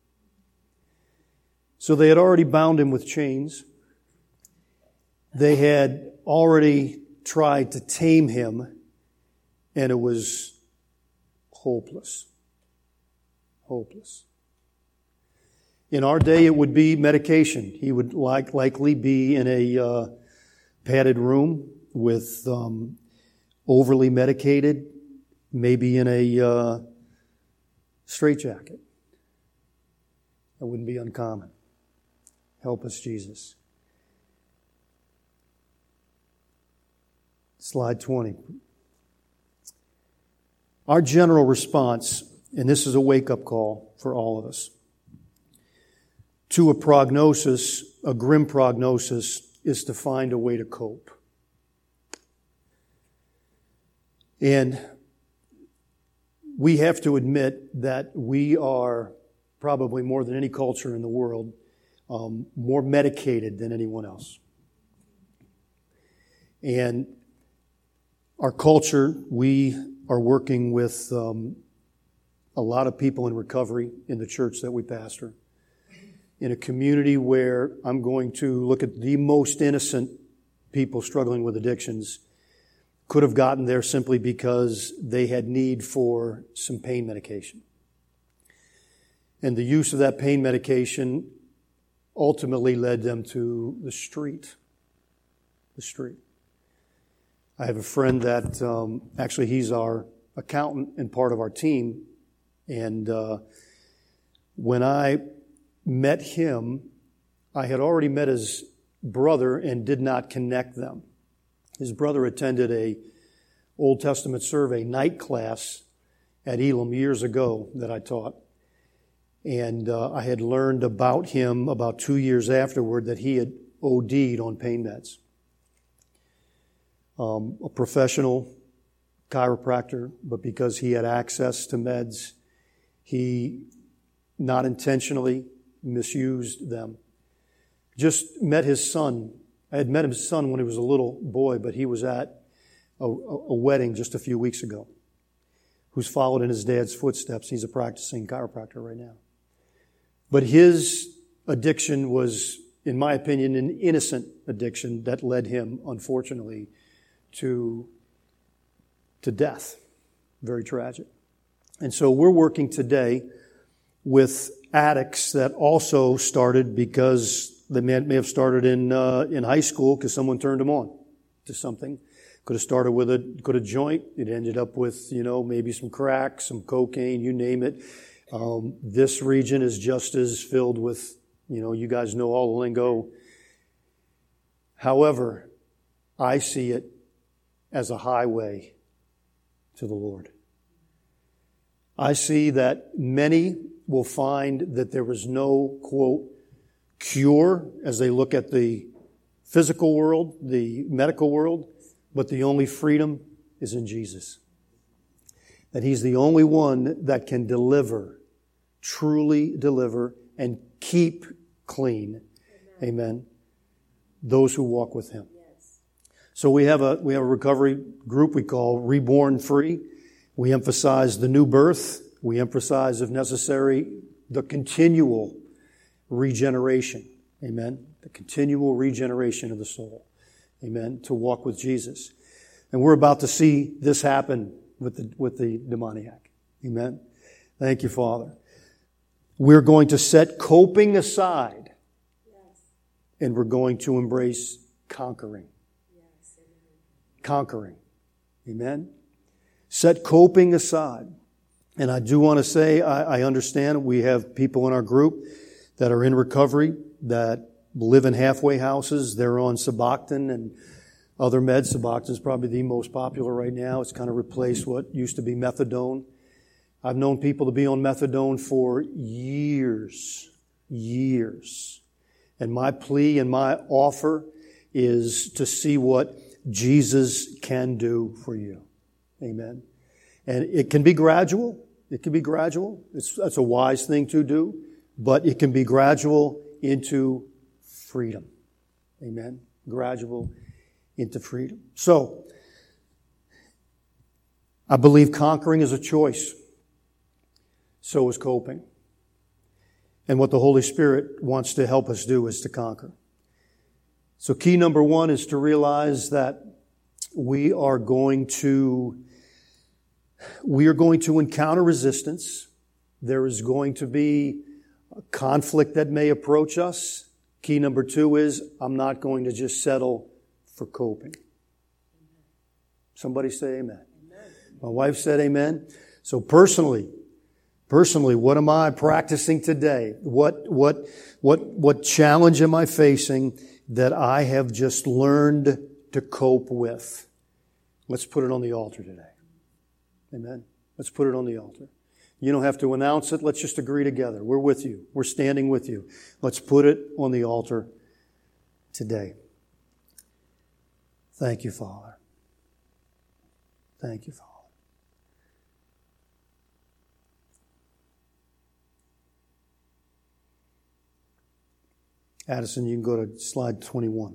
So they had already bound him with chains. They had already tried to tame him, and it was hopeless. Hopeless. In our day, it would be medication. He would like, likely be in a uh, padded room with um, overly medicated maybe in a uh, straitjacket. That wouldn't be uncommon. Help us, Jesus. Slide twenty. Our general response, and this is a wake-up call for all of us, to a prognosis, a grim prognosis, is to find a way to cope. And we have to admit that we are probably more than any culture in the world, um, more medicated than anyone else. And our culture, we are working with um, a lot of people in recovery in the church that we pastor. In a community where I'm going to look at the most innocent people struggling with addictions, could have gotten there simply because they had need for some pain medication. And the use of that pain medication ultimately led them to the street. The street. I have a friend that, um, actually he's our accountant and part of our team. And uh, when I met him, I had already met his brother and did not connect them. His brother attended a Old Testament survey night class at Elam years ago that I taught. And uh, I had learned about him about two years afterward that he had O D'd on pain meds. Um, a professional chiropractor, but because he had access to meds, he not intentionally misused them. Just met his son. I had met his son when he was a little boy, but he was at a, a wedding just a few weeks ago, who's followed in his dad's footsteps. He's a practicing chiropractor right now. But his addiction was, in my opinion, an innocent addiction that led him, unfortunately, to, to death. Very tragic. And so we're working today with addicts that also started because they may, may have started in uh, in high school because someone turned them on to something. Could have started with a could a joint. It ended up with, you know, maybe some crack, some cocaine, you name it. Um, this region is just as filled with, you know, you guys know all the lingo. However, I see it as a highway to the Lord. I see that many will find that there is no, quote, cure as they look at the physical world, the medical world, but the only freedom is in Jesus. That He's the only one that can deliver, truly deliver, and keep clean. Amen. Amen. Those who walk with Him. Yes. So we have a we have a recovery group we call Reborn Free. We emphasize the new birth. We emphasize, if necessary, the continual regeneration. Amen. The continual regeneration of the soul. Amen. To walk with Jesus. And we're about to see this happen with the, with the demoniac. Amen. Thank you, Father. We're going to set coping aside. Yes. And we're going to embrace conquering. Yes. Conquering. Amen. Set coping aside. And I do want to say, I, I understand we have people in our group that are in recovery, that live in halfway houses. They're on Suboxone and other meds. Suboxone is probably the most popular right now. It's kind of replaced what used to be methadone. I've known people to be on methadone for years, years. And my plea and my offer is to see what Jesus can do for you. Amen. And it can be gradual. It can be gradual. It's, that's a wise thing to do. But it can be gradual into freedom. Amen. Gradual into freedom. So, I believe conquering is a choice. So is coping. And what the Holy Spirit wants to help us do is to conquer. So key number one is to realize that we are going to, we are going to encounter resistance. There is going to be a conflict that may approach us. Key number two is, I'm not going to just settle for coping. Somebody say amen. Amen. My wife said amen. So personally, personally, what am I practicing today? What, what, what, what challenge am I facing that I have just learned to cope with? Let's put it on the altar today. Amen. Let's put it on the altar. You don't have to announce it. Let's just agree together. We're with you. We're standing with you. Let's put it on the altar today. Thank you, Father. Thank you, Father. Addison, you can go to slide twenty-one.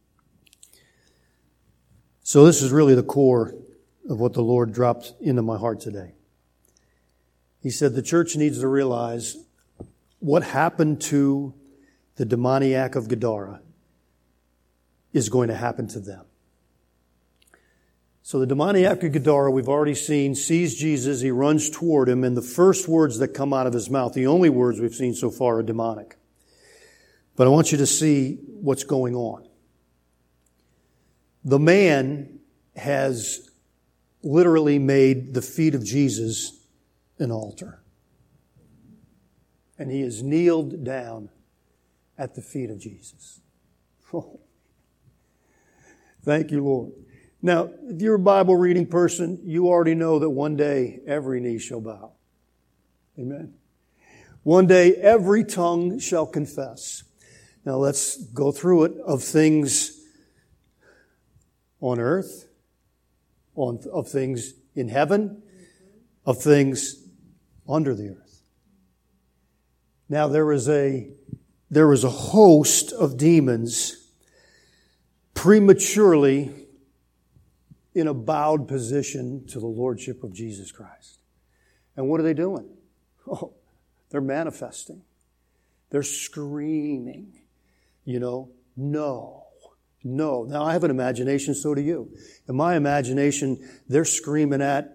So this is really the core of what the Lord dropped into my heart today. He said the church needs to realize what happened to the demoniac of Gadara is going to happen to them. So the demoniac of Gadara, we've already seen, sees Jesus, he runs toward him, and the first words that come out of his mouth, the only words we've seen so far, are demonic. But I want you to see what's going on. The man has literally made the feet of Jesus an altar. And he has kneeled down at the feet of Jesus. Oh. Thank you, Lord. Now, if you're a Bible reading person, you already know that one day every knee shall bow. Amen. One day every tongue shall confess. Now let's go through it of things on earth, on, of things in heaven, of things under the earth. Now there is a, there is a host of demons prematurely in a bowed position to the Lordship of Jesus Christ. And what are they doing? Oh, they're manifesting. They're screaming, you know, no, no. Now I have an imagination, so do you. In my imagination, they're screaming at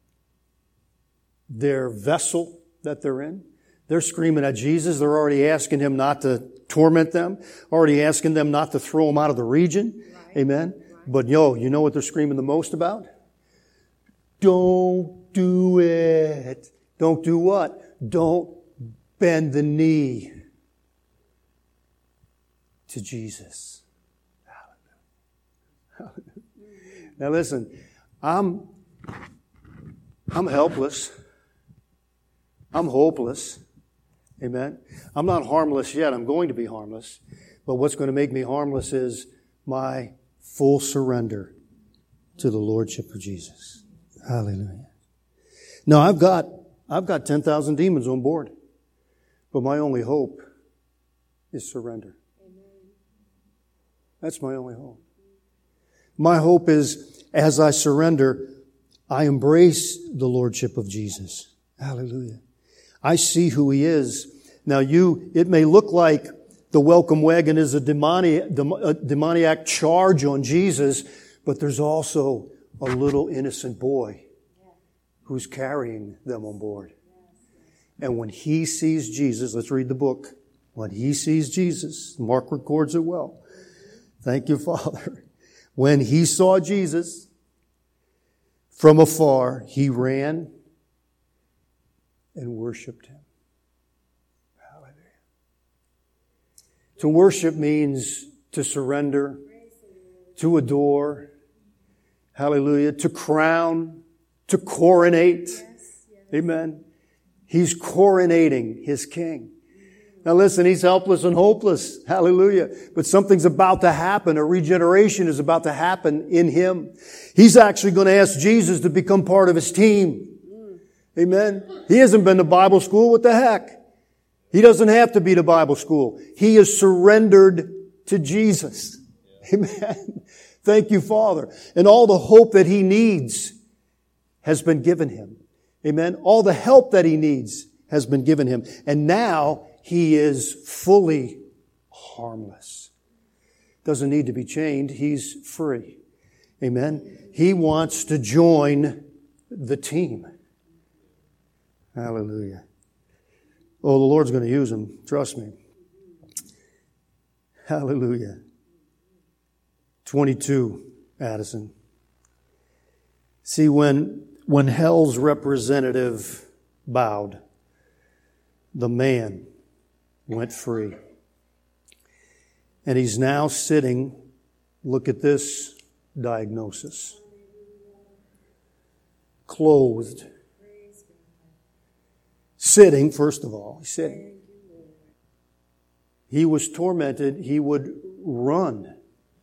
their vessel that they're in. They're screaming at Jesus. They're already asking him not to torment them, already asking them not to throw them out of the region. Right. Amen. Right. But yo, you know what they're screaming the most about? Don't do it. Don't do what? Don't bend the knee to Jesus. Hallelujah. Now listen, I'm, I'm helpless. I'm hopeless. Amen. I'm not harmless yet. I'm going to be harmless. But what's going to make me harmless is my full surrender to the Lordship of Jesus. Hallelujah. Now I've got, I've got ten thousand demons on board. But my only hope is surrender. That's my only hope. My hope is, as I surrender, I embrace the Lordship of Jesus. Hallelujah. I see who he is. Now you, it may look like the welcome wagon is a demoniac, a demoniac charge on Jesus, but there's also a little innocent boy who's carrying them on board. And when he sees Jesus, let's read the book. When he sees Jesus, Mark records it well. Thank you, Father. When he saw Jesus from afar, he ran and worshiped him. Hallelujah. To worship means to surrender, to adore. Hallelujah. To crown, to coronate. Amen. He's coronating his king. Now listen, he's helpless and hopeless. Hallelujah. But something's about to happen. A regeneration is about to happen in him. He's actually going to ask Jesus to become part of his team. Amen. He hasn't been to Bible school. What the heck? He doesn't have to be to Bible school. He is surrendered to Jesus. Amen. Thank you, Father. And all the hope that he needs has been given him. Amen. All the help that he needs has been given him. And now he is fully harmless. Doesn't need to be chained. He's free. Amen. He wants to join the team. Hallelujah. Oh, the Lord's going to use him. Trust me. Hallelujah. twenty-two, Addison. See, when, when hell's representative bowed, the man went free. And he's now sitting, look at this diagnosis, clothed, sitting, first of all, he's sitting. He was tormented. He would run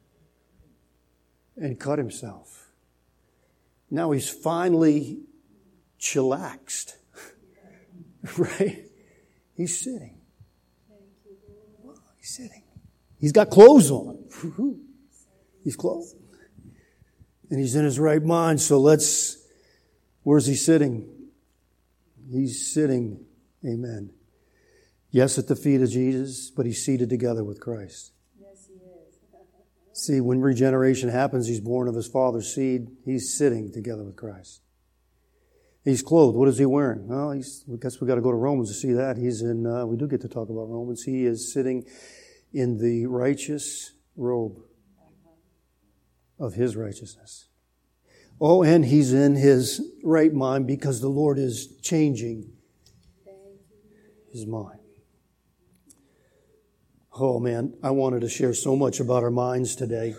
and cut himself. Now he's finally chillaxed. Right? He's sitting. He's sitting. He's got clothes on. He's clothed. And he's in his right mind. So let's, where's he sitting? He's sitting, amen. Yes, at the feet of Jesus, but he's seated together with Christ. Yes, he is. See, when regeneration happens, he's born of his father's seed. He's sitting together with Christ. He's clothed. What is he wearing? Well, he's, I guess we got to go to Romans to see that. He's in, uh, we do get to talk about Romans. He is sitting in the righteous robe of his righteousness. Oh, and he's in his right mind because the Lord is changing his mind. Oh man, I wanted to share so much about our minds today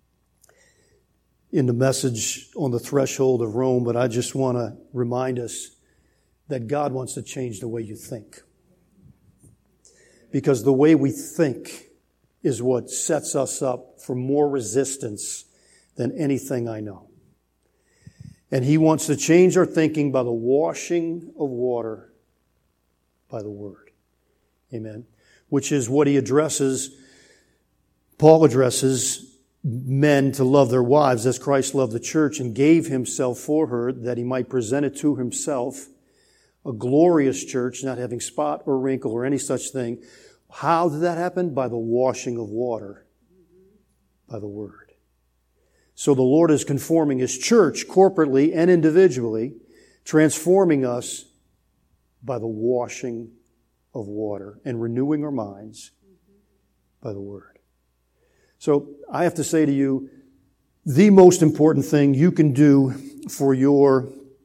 in the message on the threshold of Rome, but I just want to remind us that God wants to change the way you think. Because the way we think is what sets us up for more resistance than anything I know. And He wants to change our thinking by the washing of water by the Word. Amen. Which is what he addresses, Paul addresses men to love their wives as Christ loved the church and gave himself for her that he might present it to himself, a glorious church, not having spot or wrinkle or any such thing. How did that happen? By the washing of water, by the Word. So the Lord is conforming His church corporately and individually, transforming us by the washing of water and renewing our minds by the Word. So I have to say to you, the most important thing you can do for your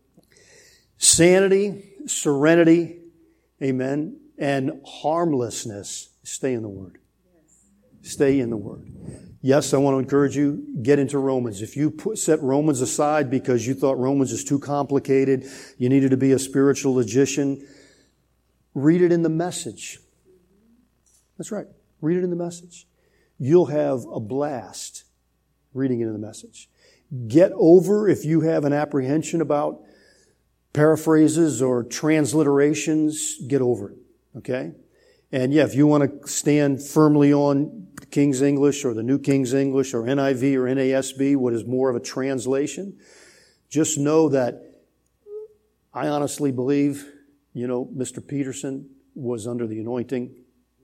sanity, serenity, amen, and harmlessness, stay in the Word. Stay in the Word. Yes, I want to encourage you, get into Romans. If you put, set Romans aside because you thought Romans is too complicated, you needed to be a spiritual logician, read it in the Message. That's right. Read it in the Message. You'll have a blast reading it in the Message. Get over, if you have an apprehension about paraphrases or transliterations, get over it. Okay? And yeah, if you want to stand firmly on King's English or the New King's English or N I V or N A S B, what is more of a translation, just know that I honestly believe, you know, Mister Peterson was under the anointing,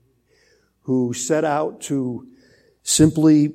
who set out to simply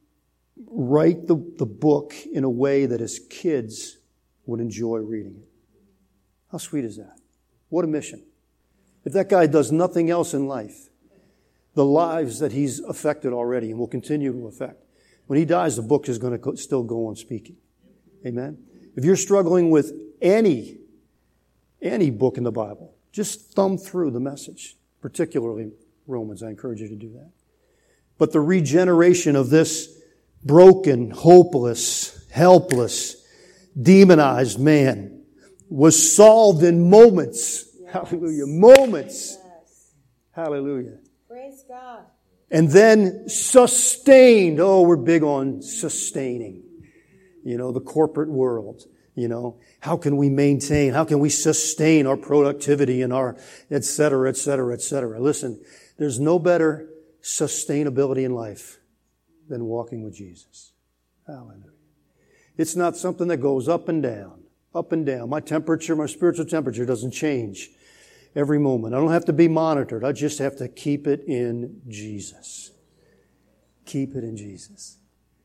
write the, the book in a way that his kids would enjoy reading it. How sweet is that? What a mission. If that guy does nothing else in life, the lives that he's affected already and will continue to affect, when he dies, the book is going to still go on speaking. Amen? If you're struggling with any Any book in the Bible, just thumb through the Message, particularly Romans. I encourage you to do that. But the regeneration of this broken, hopeless, helpless, demonized man was solved in moments. Yes. Hallelujah. Moments. Yes. Hallelujah. Praise God. And then sustained. Oh, we're big on sustaining. You know, the corporate world. You know, how can we maintain, how can we sustain our productivity and our et cetera, et cetera, et cetera. Listen, there's no better sustainability in life than walking with Jesus. Hallelujah. It's not something that goes up and down, up and down. My temperature, my spiritual temperature doesn't change every moment. I don't have to be monitored. I just have to keep it in Jesus. Keep it in Jesus.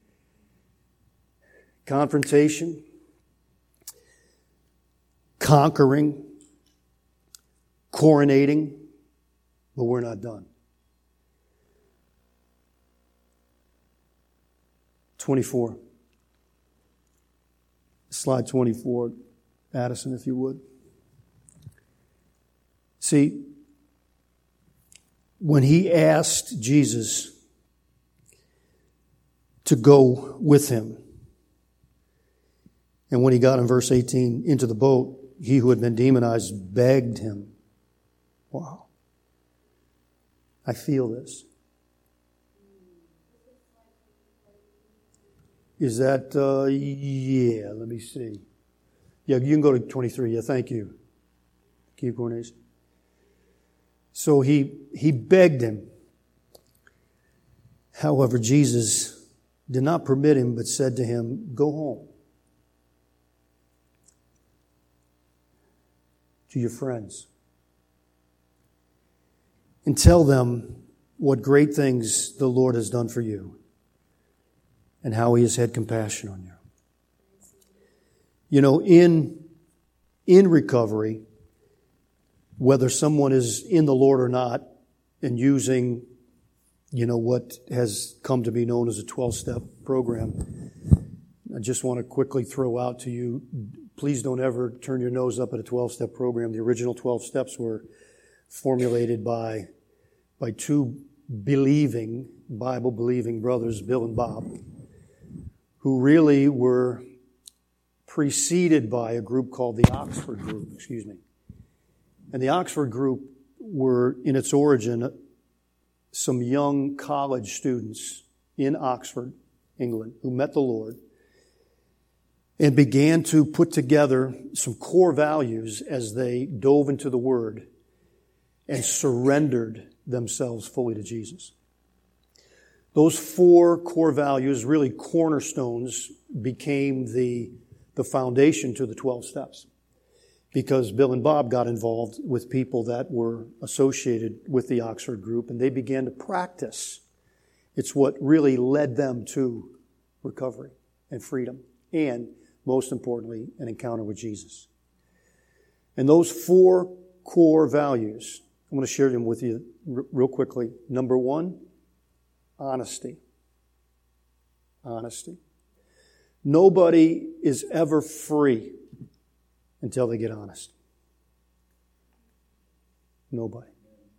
Confrontation. Conquering, coronating, but we're not done. twenty-four. Slide twenty-four. Addison, if you would. See, when he asked Jesus to go with him, and when he got in verse eighteen into the boat, he who had been demonized begged him. Wow. I feel this. Is that, uh, yeah, let me see. Yeah, you can go to twenty-three. Yeah, thank you. Keep Cornelius. So he, he begged him. However, Jesus did not permit him, but said to him, go home to your friends and tell them what great things the Lord has done for you and how he has had compassion on you. You know, in, in recovery, whether someone is in the Lord or not and using, you know, what has come to be known as a twelve-step program, I just want to quickly throw out to you, please don't ever turn your nose up at a twelve-step program. The original twelve steps were formulated by, by two believing, Bible-believing brothers, Bill and Bob, who really were preceded by a group called the Oxford Group, excuse me. And the Oxford Group were, in its origin, some young college students in Oxford, England, who met the Lord and began to put together some core values as they dove into the Word and surrendered themselves fully to Jesus. Those four core values, really cornerstones, became the, the foundation to the twelve steps. Because Bill and Bob got involved with people that were associated with the Oxford Group, and they began to practice. It's what really led them to recovery and freedom, and most importantly, an encounter with Jesus. And those four core values, I'm going to share them with you r- real quickly. Number one, honesty. Honesty. Nobody is ever free until they get honest. Nobody.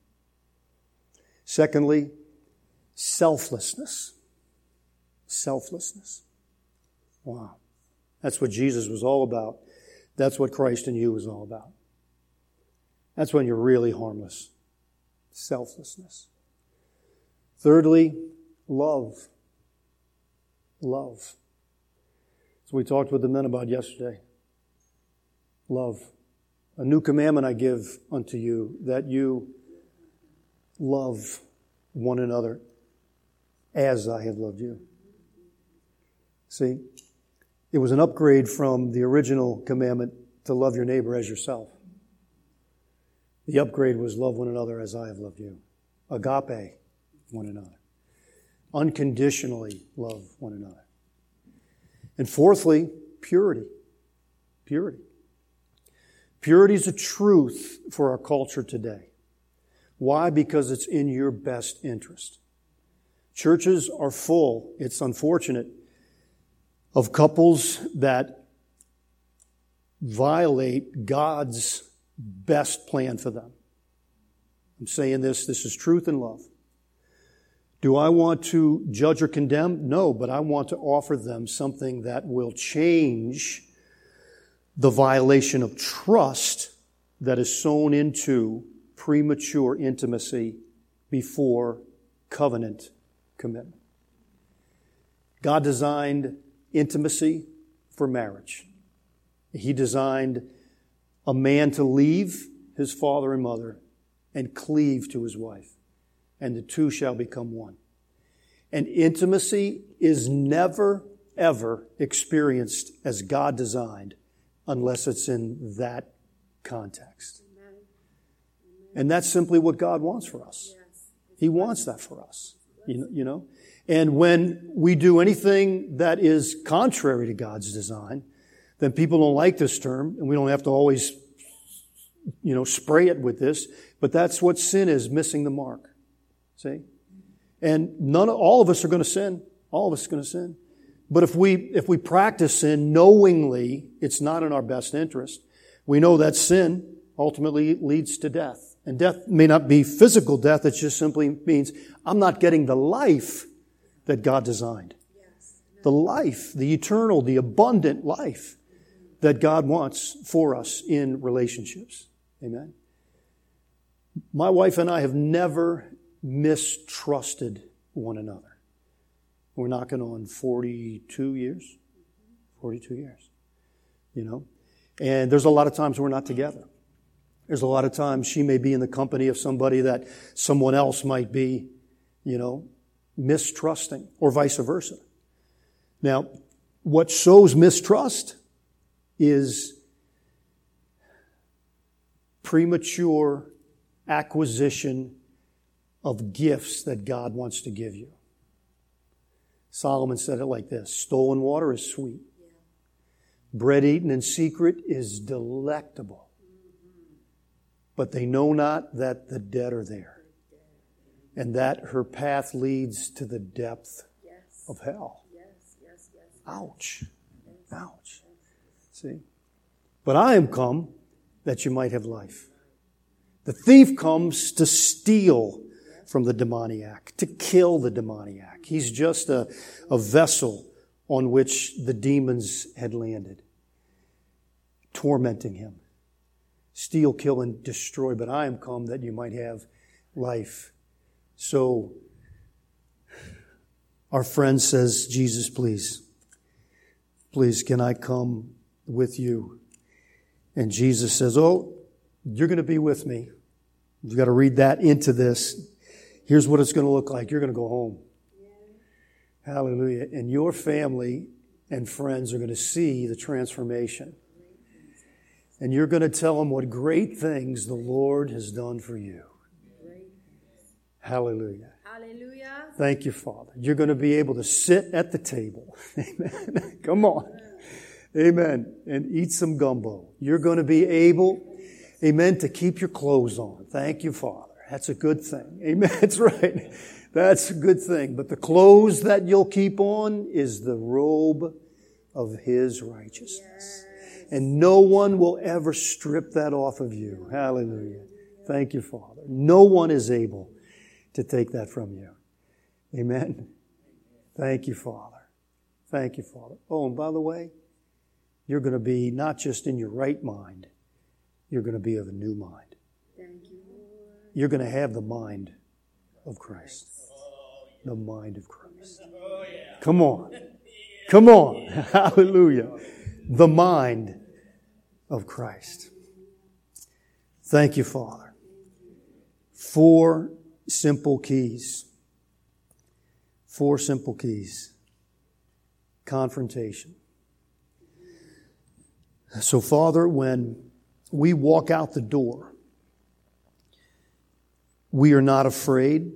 Secondly, selflessness. Selflessness. Wow. That's what Jesus was all about. That's what Christ in you was all about. That's when you're really harmless. Selflessness. Thirdly, love. Love. So we talked with the men about yesterday. Love. A new commandment I give unto you, that you love one another as I have loved you. See, it was an upgrade from the original commandment to love your neighbor as yourself. The upgrade was love one another as I have loved you. Agape one another. Unconditionally love one another. And fourthly, purity. Purity. Purity is a truth for our culture today. Why? Because it's in your best interest. Churches are full, it's unfortunate, of couples that violate God's best plan for them. I'm saying this, this is truth and love. Do I want to judge or condemn? No, but I want to offer them something that will change the violation of trust that is sown into premature intimacy before covenant commitment. God designed intimacy for marriage. He designed a man to leave his father and mother and cleave to his wife, and the two shall become one. And intimacy is never, ever experienced as God designed unless it's in that context. Amen. And that's simply what God wants for us. Yes. He wants that for us. You know, you know? And when we do anything that is contrary to God's design, then people don't like this term, and we don't have to always, you know, spray it with this, but that's what sin is, missing the mark. See? And none of, all of us are going to sin. All of us are going to sin. But if we, if we practice sin knowingly, it's not in our best interest. We know that sin ultimately leads to death. And death may not be physical death. It just simply means I'm not getting the life that God designed. The life, the eternal, the abundant life that God wants for us in relationships. Amen. My wife and I have never mistrusted one another. We're knocking on forty-two years. forty-two years. You know? And there's a lot of times we're not together. There's a lot of times she may be in the company of somebody that someone else might be, you know, mistrusting, or vice versa. Now, what sows mistrust is premature acquisition of gifts that God wants to give you. Solomon said it like this: stolen water is sweet. Bread eaten in secret is delectable. But they know not that the dead are there, and that her path leads to the depth of hell. Ouch. Ouch. See? But I am come that you might have life. The thief comes to steal from the demoniac, to kill the demoniac. He's just a, a vessel on which the demons had landed, tormenting him. Steal, kill, and destroy. But I am come that you might have life. So, our friend says, Jesus, please, please, can I come with you? And Jesus says, oh, you're going to be with me. You've got to read that into this. Here's what it's going to look like. You're going to go home. Yeah. Hallelujah. And your family and friends are going to see the transformation. And you're going to tell them what great things the Lord has done for you. Hallelujah. Hallelujah. Thank you, Father. You're going to be able to sit at the table. Amen. Come on. Amen. And eat some gumbo. You're going to be able, amen, to keep your clothes on. Thank you, Father. That's a good thing. Amen. That's right. That's a good thing. But the clothes that you'll keep on is the robe of His righteousness. Yes. And no one will ever strip that off of you. Hallelujah. Thank you, Father. No one is able to take that from you. Amen. Thank you, Father. Thank you, Father. Oh, and by the way, you're going to be not just in your right mind, you're going to be of a new mind. Thank you, Lord. You're going to have the mind of Christ. The mind of Christ. Come on. Come on. Hallelujah. The mind of Christ. Thank you, Father. Four simple keys. Four simple keys. Confrontation. So, Father, when we walk out the door, we are not afraid.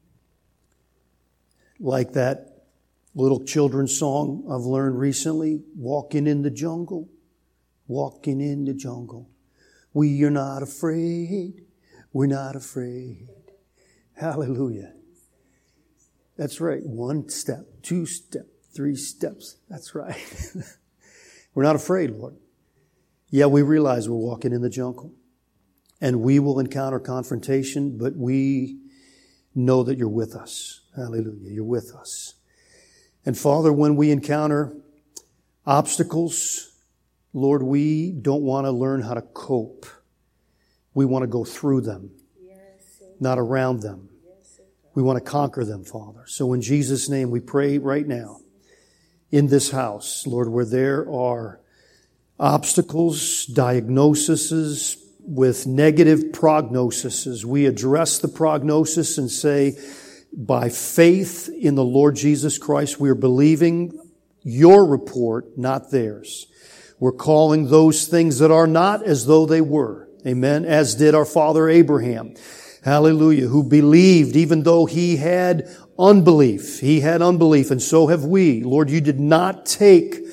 Like that little children's song I've learned recently, walking in the jungle, walking in the jungle. We are not afraid. We're not afraid. Hallelujah. That's right. One step, two step, three steps. That's right. We're not afraid, Lord. Yeah, we realize we're walking in the jungle. And we will encounter confrontation, but we know that you're with us. Hallelujah. You're with us. And Father, when we encounter obstacles, Lord, we don't want to learn how to cope. We want to go through them, not around them. We want to conquer them, Father. So in Jesus' name, we pray right now in this house, Lord, where there are obstacles, diagnoses with negative prognoses, we address the prognosis and say, by faith in the Lord Jesus Christ, we are believing your report, not theirs. We're calling those things that are not as though they were. Amen. As did our father Abraham. Hallelujah. Who believed even though he had unbelief. He had unbelief, and so have we. Lord, you did not take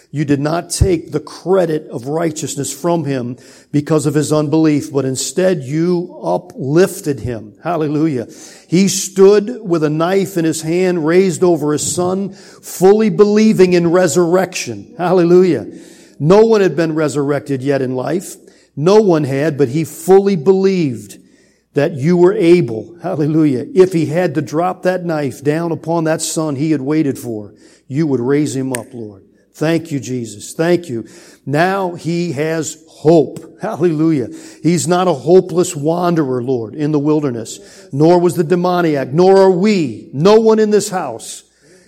You did not take the credit of righteousness from him because of his unbelief, but instead you uplifted him. Hallelujah. He stood with a knife in his hand raised over his son, fully believing in resurrection. Hallelujah. No one had been resurrected yet in life. No one had, but he fully believed that you were able. Hallelujah. If he had to drop that knife down upon that son he had waited for, you would raise him up, Lord. Thank you, Jesus. Thank you. Now he has hope. Hallelujah. He's not a hopeless wanderer, Lord, in the wilderness, nor was the demoniac, nor are we. No one in this house,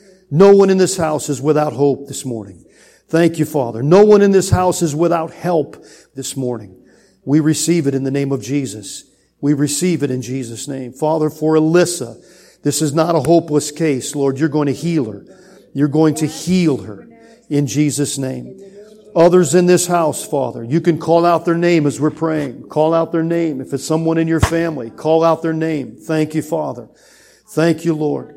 no one in this house is without hope this morning. Thank you, Father. No one in this house is without help this morning. We receive it in the name of Jesus. We receive it in Jesus' name. Father, for Alyssa, this is not a hopeless case. Lord, you're going to heal her. You're going to heal her. In Jesus' name. Others in this house, Father, you can call out their name as we're praying. Call out their name. If it's someone in your family, call out their name. Thank you, Father. Thank you, Lord.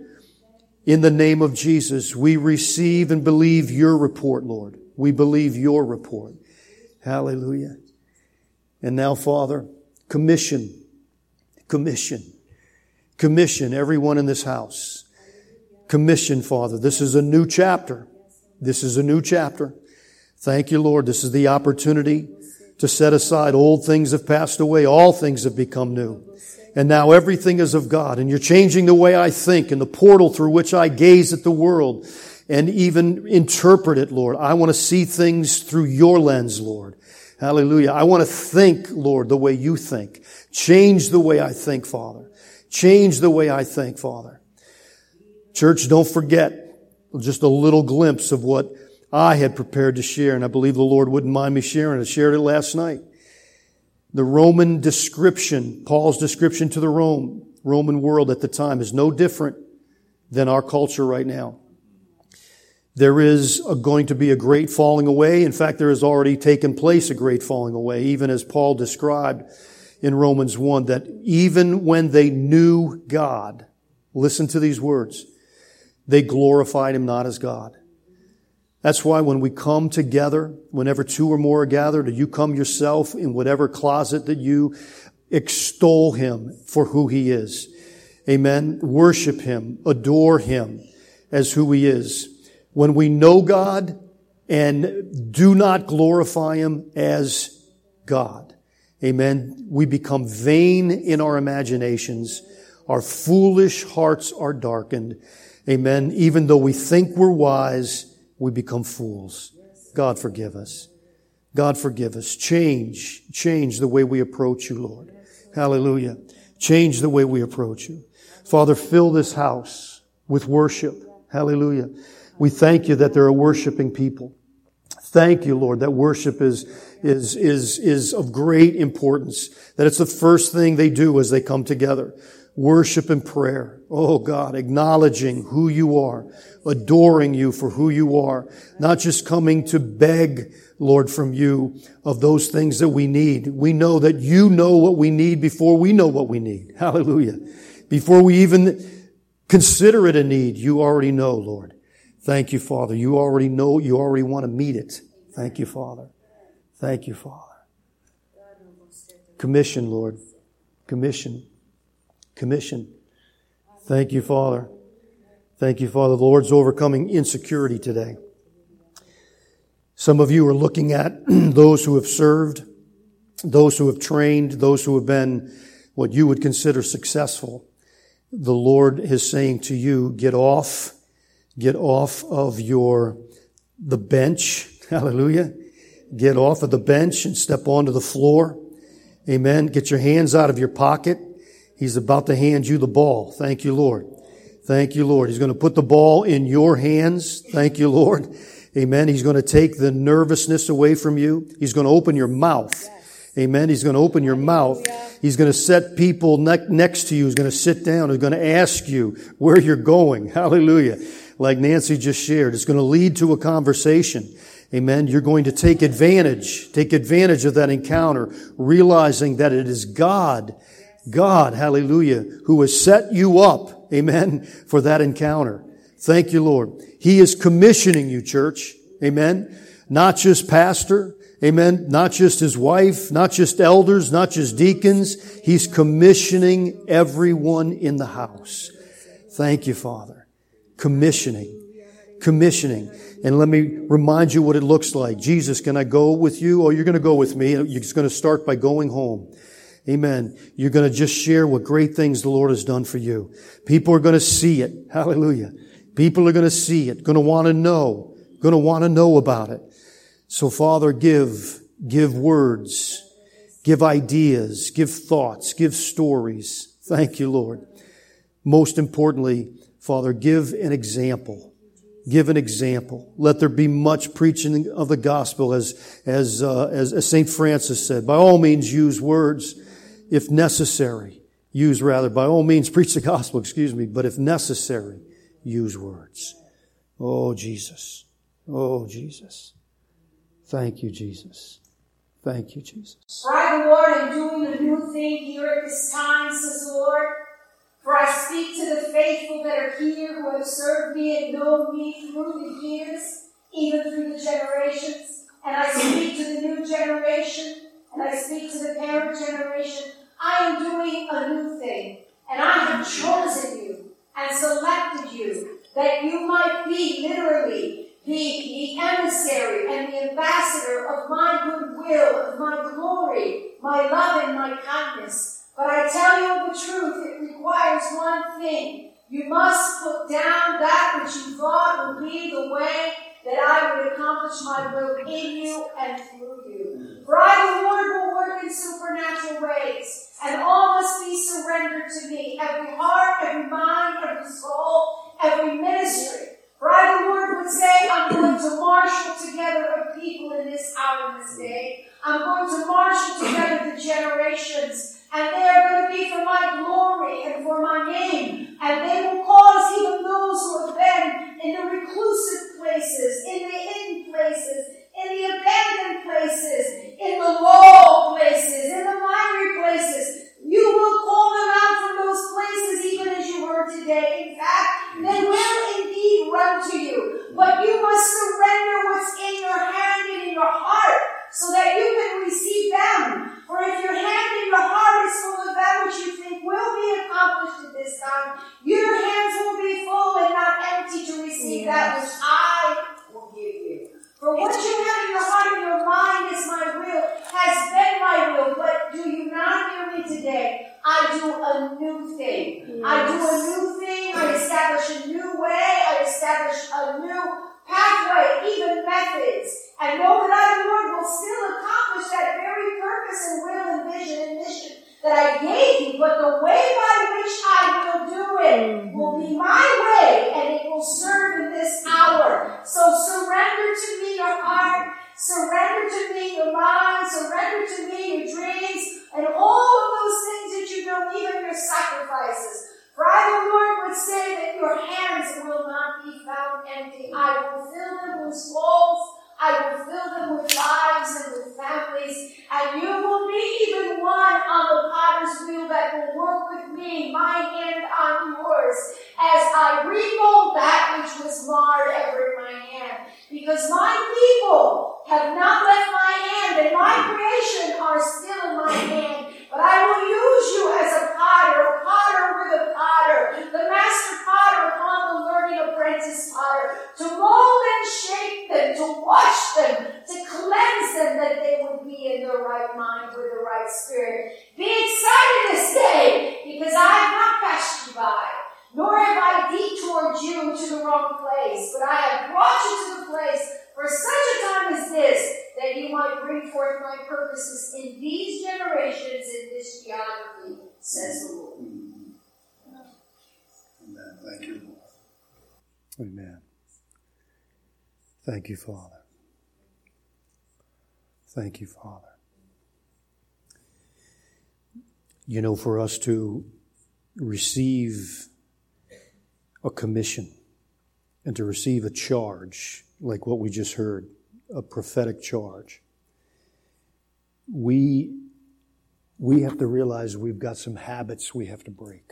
In the name of Jesus, we receive and believe your report, Lord. We believe your report. Hallelujah. And now, Father, commission, commission, commission everyone in this house. Commission, Father. This is a new chapter. This is a new chapter. Thank you, Lord. This is the opportunity to set aside old things have passed away. All things have become new. And now everything is of God. And you're changing the way I think and the portal through which I gaze at the world and even interpret it, Lord. I want to see things through your lens, Lord. Hallelujah. I want to think, Lord, the way you think. Change the way I think, Father. Change the way I think, Father. Church, don't forget just a little glimpse of what I had prepared to share, and I believe the Lord wouldn't mind me sharing. I shared it last night. The Roman description, Paul's description to the Rome, Roman world at the time is no different than our culture right now. There is a, going to be a great falling away. In fact, there has already taken place a great falling away, even as Paul described in Romans one, that even when they knew God, listen to these words, they glorified him not as God. That's why when we come together, whenever two or more are gathered, or you come yourself in whatever closet that you extol him for who he is. Amen. Worship him, adore him as who he is. When we know God and do not glorify him as God. Amen. We become vain in our imaginations. Our foolish hearts are darkened. Amen. Even though we think we're wise, we become fools. God forgive us. God forgive us. Change, change the way we approach you, Lord. Hallelujah. Change the way we approach you. Father, fill this house with worship. Hallelujah. We thank you that there are worshiping people. Thank you, Lord, that worship is, is, is, is of great importance. That it's the first thing they do as they come together. Worship and prayer. Oh God, acknowledging who you are, adoring you for who you are, not just coming to beg, Lord, from you of those things that we need. We know that you know what we need before we know what we need. Hallelujah. Before we even consider it a need, you already know, Lord. Thank you, Father. You already know, you already want to meet it. Thank you, Father. Thank you, Father. Commission, Lord. Commission. Commission. Thank you, Father. Thank you, Father. The Lord's overcoming insecurity today. Some of you are looking at those who have served, those who have trained, those who have been what you would consider successful. The Lord is saying to you, get off, get off of your, the bench. Hallelujah. Get off of the bench and step onto the floor. Amen. Get your hands out of your pocket. He's about to hand you the ball. Thank you, Lord. Thank you, Lord. He's going to put the ball in your hands. Thank you, Lord. Amen. He's going to take the nervousness away from you. He's going to open your mouth. Amen. He's going to open your mouth. He's going to set people ne- next to you. He's going to sit down. He's going to ask you where you're going. Hallelujah. Like Nancy just shared. It's going to lead to a conversation. Amen. You're going to take advantage, take advantage of that encounter, realizing that it is God God, hallelujah, who has set you up, amen, for that encounter. Thank you, Lord. He is commissioning you, church, amen. Not just pastor, amen, not just his wife, not just elders, not just deacons. He's commissioning everyone in the house. Thank you, Father. Commissioning. Commissioning. And let me remind you what it looks like. Jesus, can I go with you? Oh, you're going to go with me. You're just going to start by going home. Amen. You're going to just share what great things the Lord has done for you. People are going to see it. Hallelujah. People are going to see it, going to want to know, going to want to know about it. So, Father, give, give words, give ideas, give thoughts, give stories. Thank you, Lord. Most importantly, Father, give an example. Give an example. Let there be much preaching of the gospel, as as uh, as, as Saint Francis said. By all means, use words, if necessary. Use rather, by all means, preach the gospel. Excuse me, but if necessary, use words. Oh Jesus, oh Jesus. Thank you, Jesus. Thank you, Jesus. For I, the Lord, am doing a new thing here at this time, says the Lord. For I speak to the faithful that are here, who have served me and known me through the years, even through the generations. And I speak to the new generation, and I speak to the parent generation. I am doing a new thing, and I have chosen you and selected you, that you might be literally the, the emissary and the ambassador of my goodwill, of my glory, my love, and my kindness. But I tell you the truth, it requires one thing. You must put down that which you thought would be the way that I would accomplish my will in you and through you. For I, the Lord, will work in supernatural ways, and all must be surrendered to me, every heart, every mind, every soul, every ministry. For I, the Lord, would say, I'm going to marshal together a people in this hour and this day. I'm going to marshal together the generations, and they are going to be for my glory and for my name. And they will cause even those who have been in the reclusive places, in the hidden places, in the abandoned places, in the low places, in the miry places. You will call them out from those places, even as you heard today. In fact, they will indeed run to you. But you must surrender what's in your hand and in your heart, so that you can receive them. For if your hand and your heart is full of that which you think will be accomplished at this time, your hands will be full and not empty to receive that which I will give you. For what you have in your heart and your mind is my will, has been my will. But do you not hear me today? I do a new thing. Yes. I do a new thing. I establish a new way. I establish a new pathway, even methods. And know that I, the Lord, will still accomplish that very purpose and will and vision and mission that I gave you. But the way by which I will do it will be my way, and it will serve in this hour. So surrender to me your heart, surrender to me your mind, surrender to me your dreams, and all of those things that you know, even your sacrifices. For I, the Lord, would say that your hands will not be found empty. I will fill them with souls. I will fill them with lives and with families. And you will be even one on the potter's wheel that will work with me, my hand on yours, as I remold that which was marred ever in my hand. Because my people have not left my hand, and my creation are still in my hand. But I will use you as a potter, a potter with a potter, the master potter upon the learning apprentice potter, to mold and shape them, to wash them, to cleanse them, that they would be in the right mind with the right spirit. Be excited this day, because I have not passed you by, nor have I detoured you to the wrong place, but I have brought you to the place for such a time as this, that you might bring forth my purposes in these generations, in this geography, says the Lord. Amen. Thank you, Lord. Amen. Thank you, Father. Thank you, Father. You know, for us to receive a commission and to receive a charge, like what we just heard, a prophetic charge, we we have to realize we've got some habits we have to break.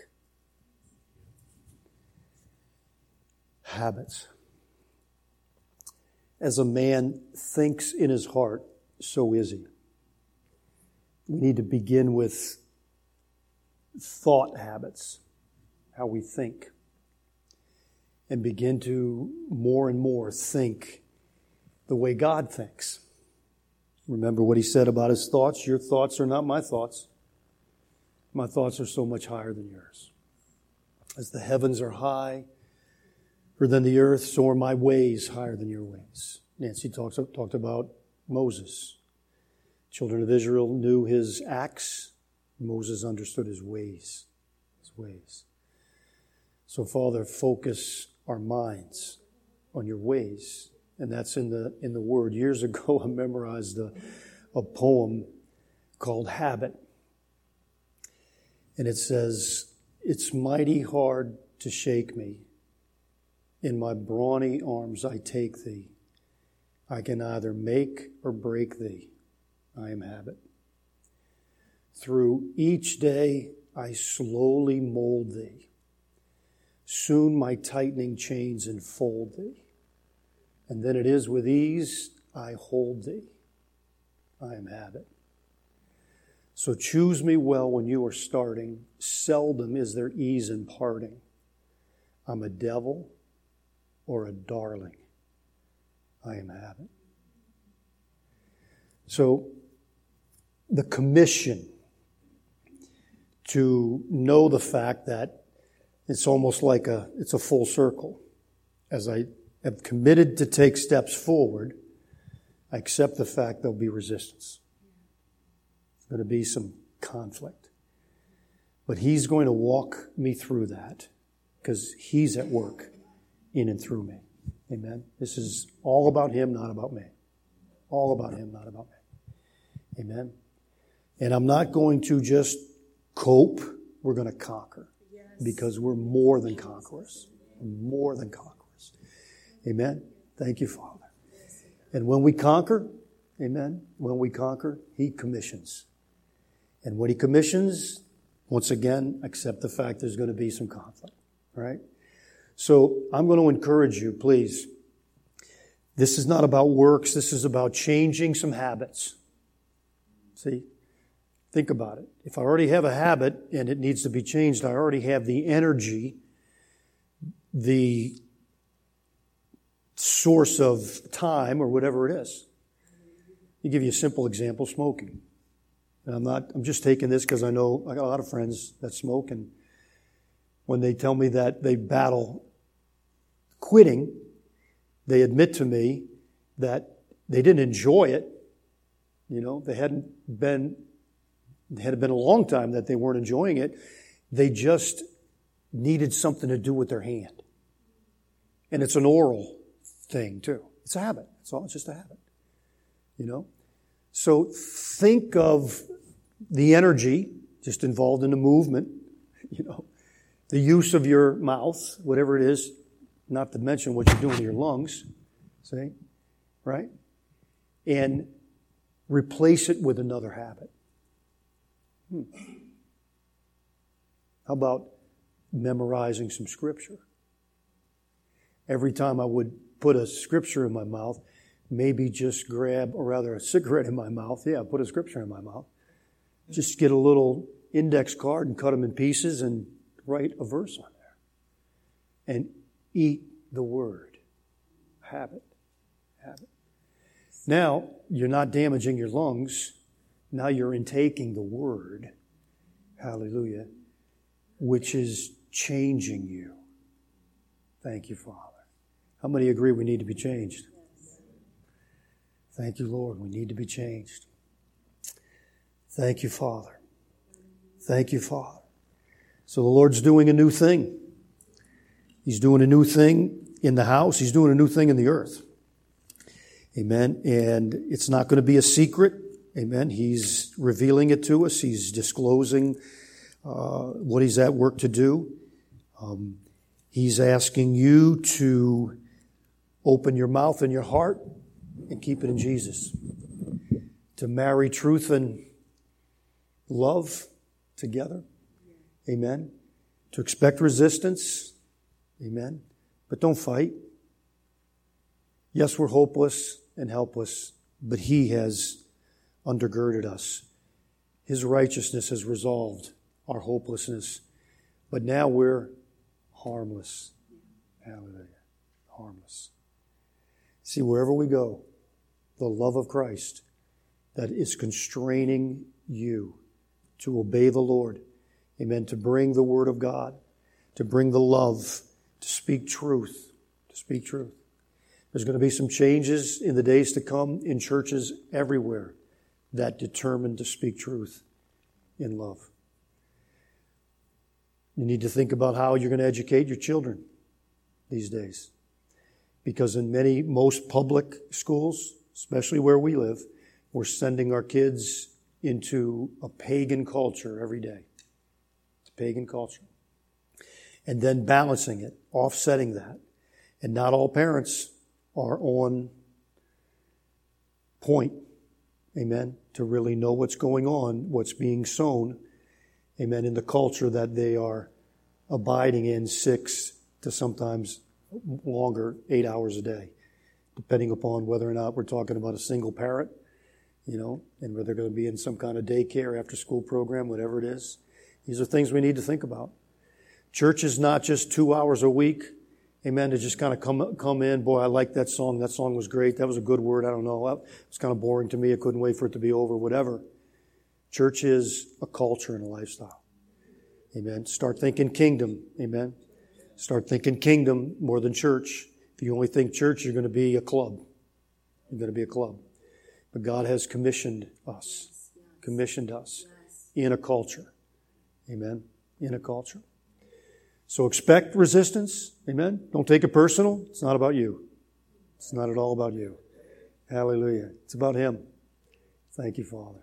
Habits. as a man thinks in his heart, so is he. We need to begin with thought habits, how we think, and begin to more and more think the way God thinks. Remember what he said about his thoughts? Your thoughts are not my thoughts. My thoughts are so much higher than yours. As the heavens are higher than the earth, so are my ways higher than your ways. Nancy talks, talked about Moses. Children of Israel knew his acts. Moses understood his ways. His ways. So, Father, focus our minds on your ways. And that's in the in the Word. Years ago, I memorized a, a poem called Habit. And it says, it's mighty hard to shake me. In my brawny arms I take thee. I can either make or break thee. I am habit. Through each day I slowly mold thee. Soon my tightening chains enfold thee. And then it is with ease I hold thee. I am habit. So choose me well when you are starting. Seldom is there ease in parting. I'm a devil or a darling. I am habit. So the commission to know the fact that it's almost like a, it's a full circle. As I have committed to take steps forward, I accept the fact there'll be resistance. There's going to be some conflict. But he's going to walk me through that because he's at work in and through me. Amen. This is all about him, not about me. All about him, not about me. Amen. And I'm not going to just cope. We're going to conquer. Yes. Because we're more than conquerors. More than conquerors. Amen. Thank you, Father. And when we conquer, amen, when we conquer, he commissions. And when he commissions, once again, accept the fact there's going to be some conflict. All right? So I'm going to encourage you, please. This is not about works. This is about changing some habits. See? Think about it. If I already have a habit and it needs to be changed, I already have the energy, the source of time or whatever it is. I'll give you a simple example, smoking. And I'm not, I'm just taking this because I know I got a lot of friends that smoke, and when they tell me that they battle quitting, they admit to me that they didn't enjoy it. You know, they hadn't been, it had been a long time that they weren't enjoying it. They just needed something to do with their hand. And it's an oral thing too. It's a habit. It's all, it's just a habit. You know? So think of the energy just involved in the movement, you know, the use of your mouth, whatever it is, not to mention what you're doing to your lungs, see, right? And replace it with another habit. Hmm. How about memorizing some scripture? Every time I would put a scripture in my mouth, maybe just grab, or rather a cigarette in my mouth. Yeah, put a scripture in my mouth. Just get a little index card and cut them in pieces and write a verse on there. And eat the word. Habit. Habit. Now, you're not damaging your lungs. Now you're intaking the word. Hallelujah. Which is changing you. Thank you, Father. How many agree we need to be changed? Thank you, Lord. We need to be changed. Thank you, Father. Thank you, Father. So the Lord's doing a new thing. He's doing a new thing in the house. He's doing a new thing in the earth. Amen. And it's not going to be a secret. Amen. He's revealing it to us. He's disclosing uh, what He's at work to do. Um, he's asking you to open your mouth and your heart and keep it in Jesus. To marry truth and love together. Amen. To expect resistance. Amen. But don't fight. Yes, we're hopeless and helpless, but He has undergirded us. His righteousness has resolved our hopelessness. But now we're harmless. Hallelujah. Harmless. See, wherever we go, the love of Christ that is constraining you to obey the Lord. Amen. To bring the Word of God, to bring the love, to speak truth, to speak truth. There's going to be some changes in the days to come in churches everywhere that determine to speak truth in love. You need to think about how you're going to educate your children these days. Because in many, most public schools, especially where we live, we're sending our kids into a pagan culture every day. It's a pagan culture. And then balancing it, offsetting that. And not all parents are on point, amen, to really know what's going on, what's being sown, amen, in the culture that they are abiding in six to sometimes longer, eight hours a day, depending upon whether or not we're talking about a single parent, you know, and whether they're going to be in some kind of daycare, after school program, whatever it is. These are things we need to think about. Church is not just two hours a week, amen, to just kind of come come in. Boy, I like that song. That song was great. That was a good word. I don't know. It's kind of boring to me. I couldn't wait for it to be over, whatever. Church is a culture and a lifestyle. Amen. Start thinking kingdom. Amen. Start thinking kingdom more than church. If you only think church, you're going to be a club. You're going to be a club. But God has commissioned us. Commissioned us in a culture. Amen. In a culture. So expect resistance. Amen. Don't take it personal. It's not about you. It's not at all about you. Hallelujah. It's about Him. Thank you, Father.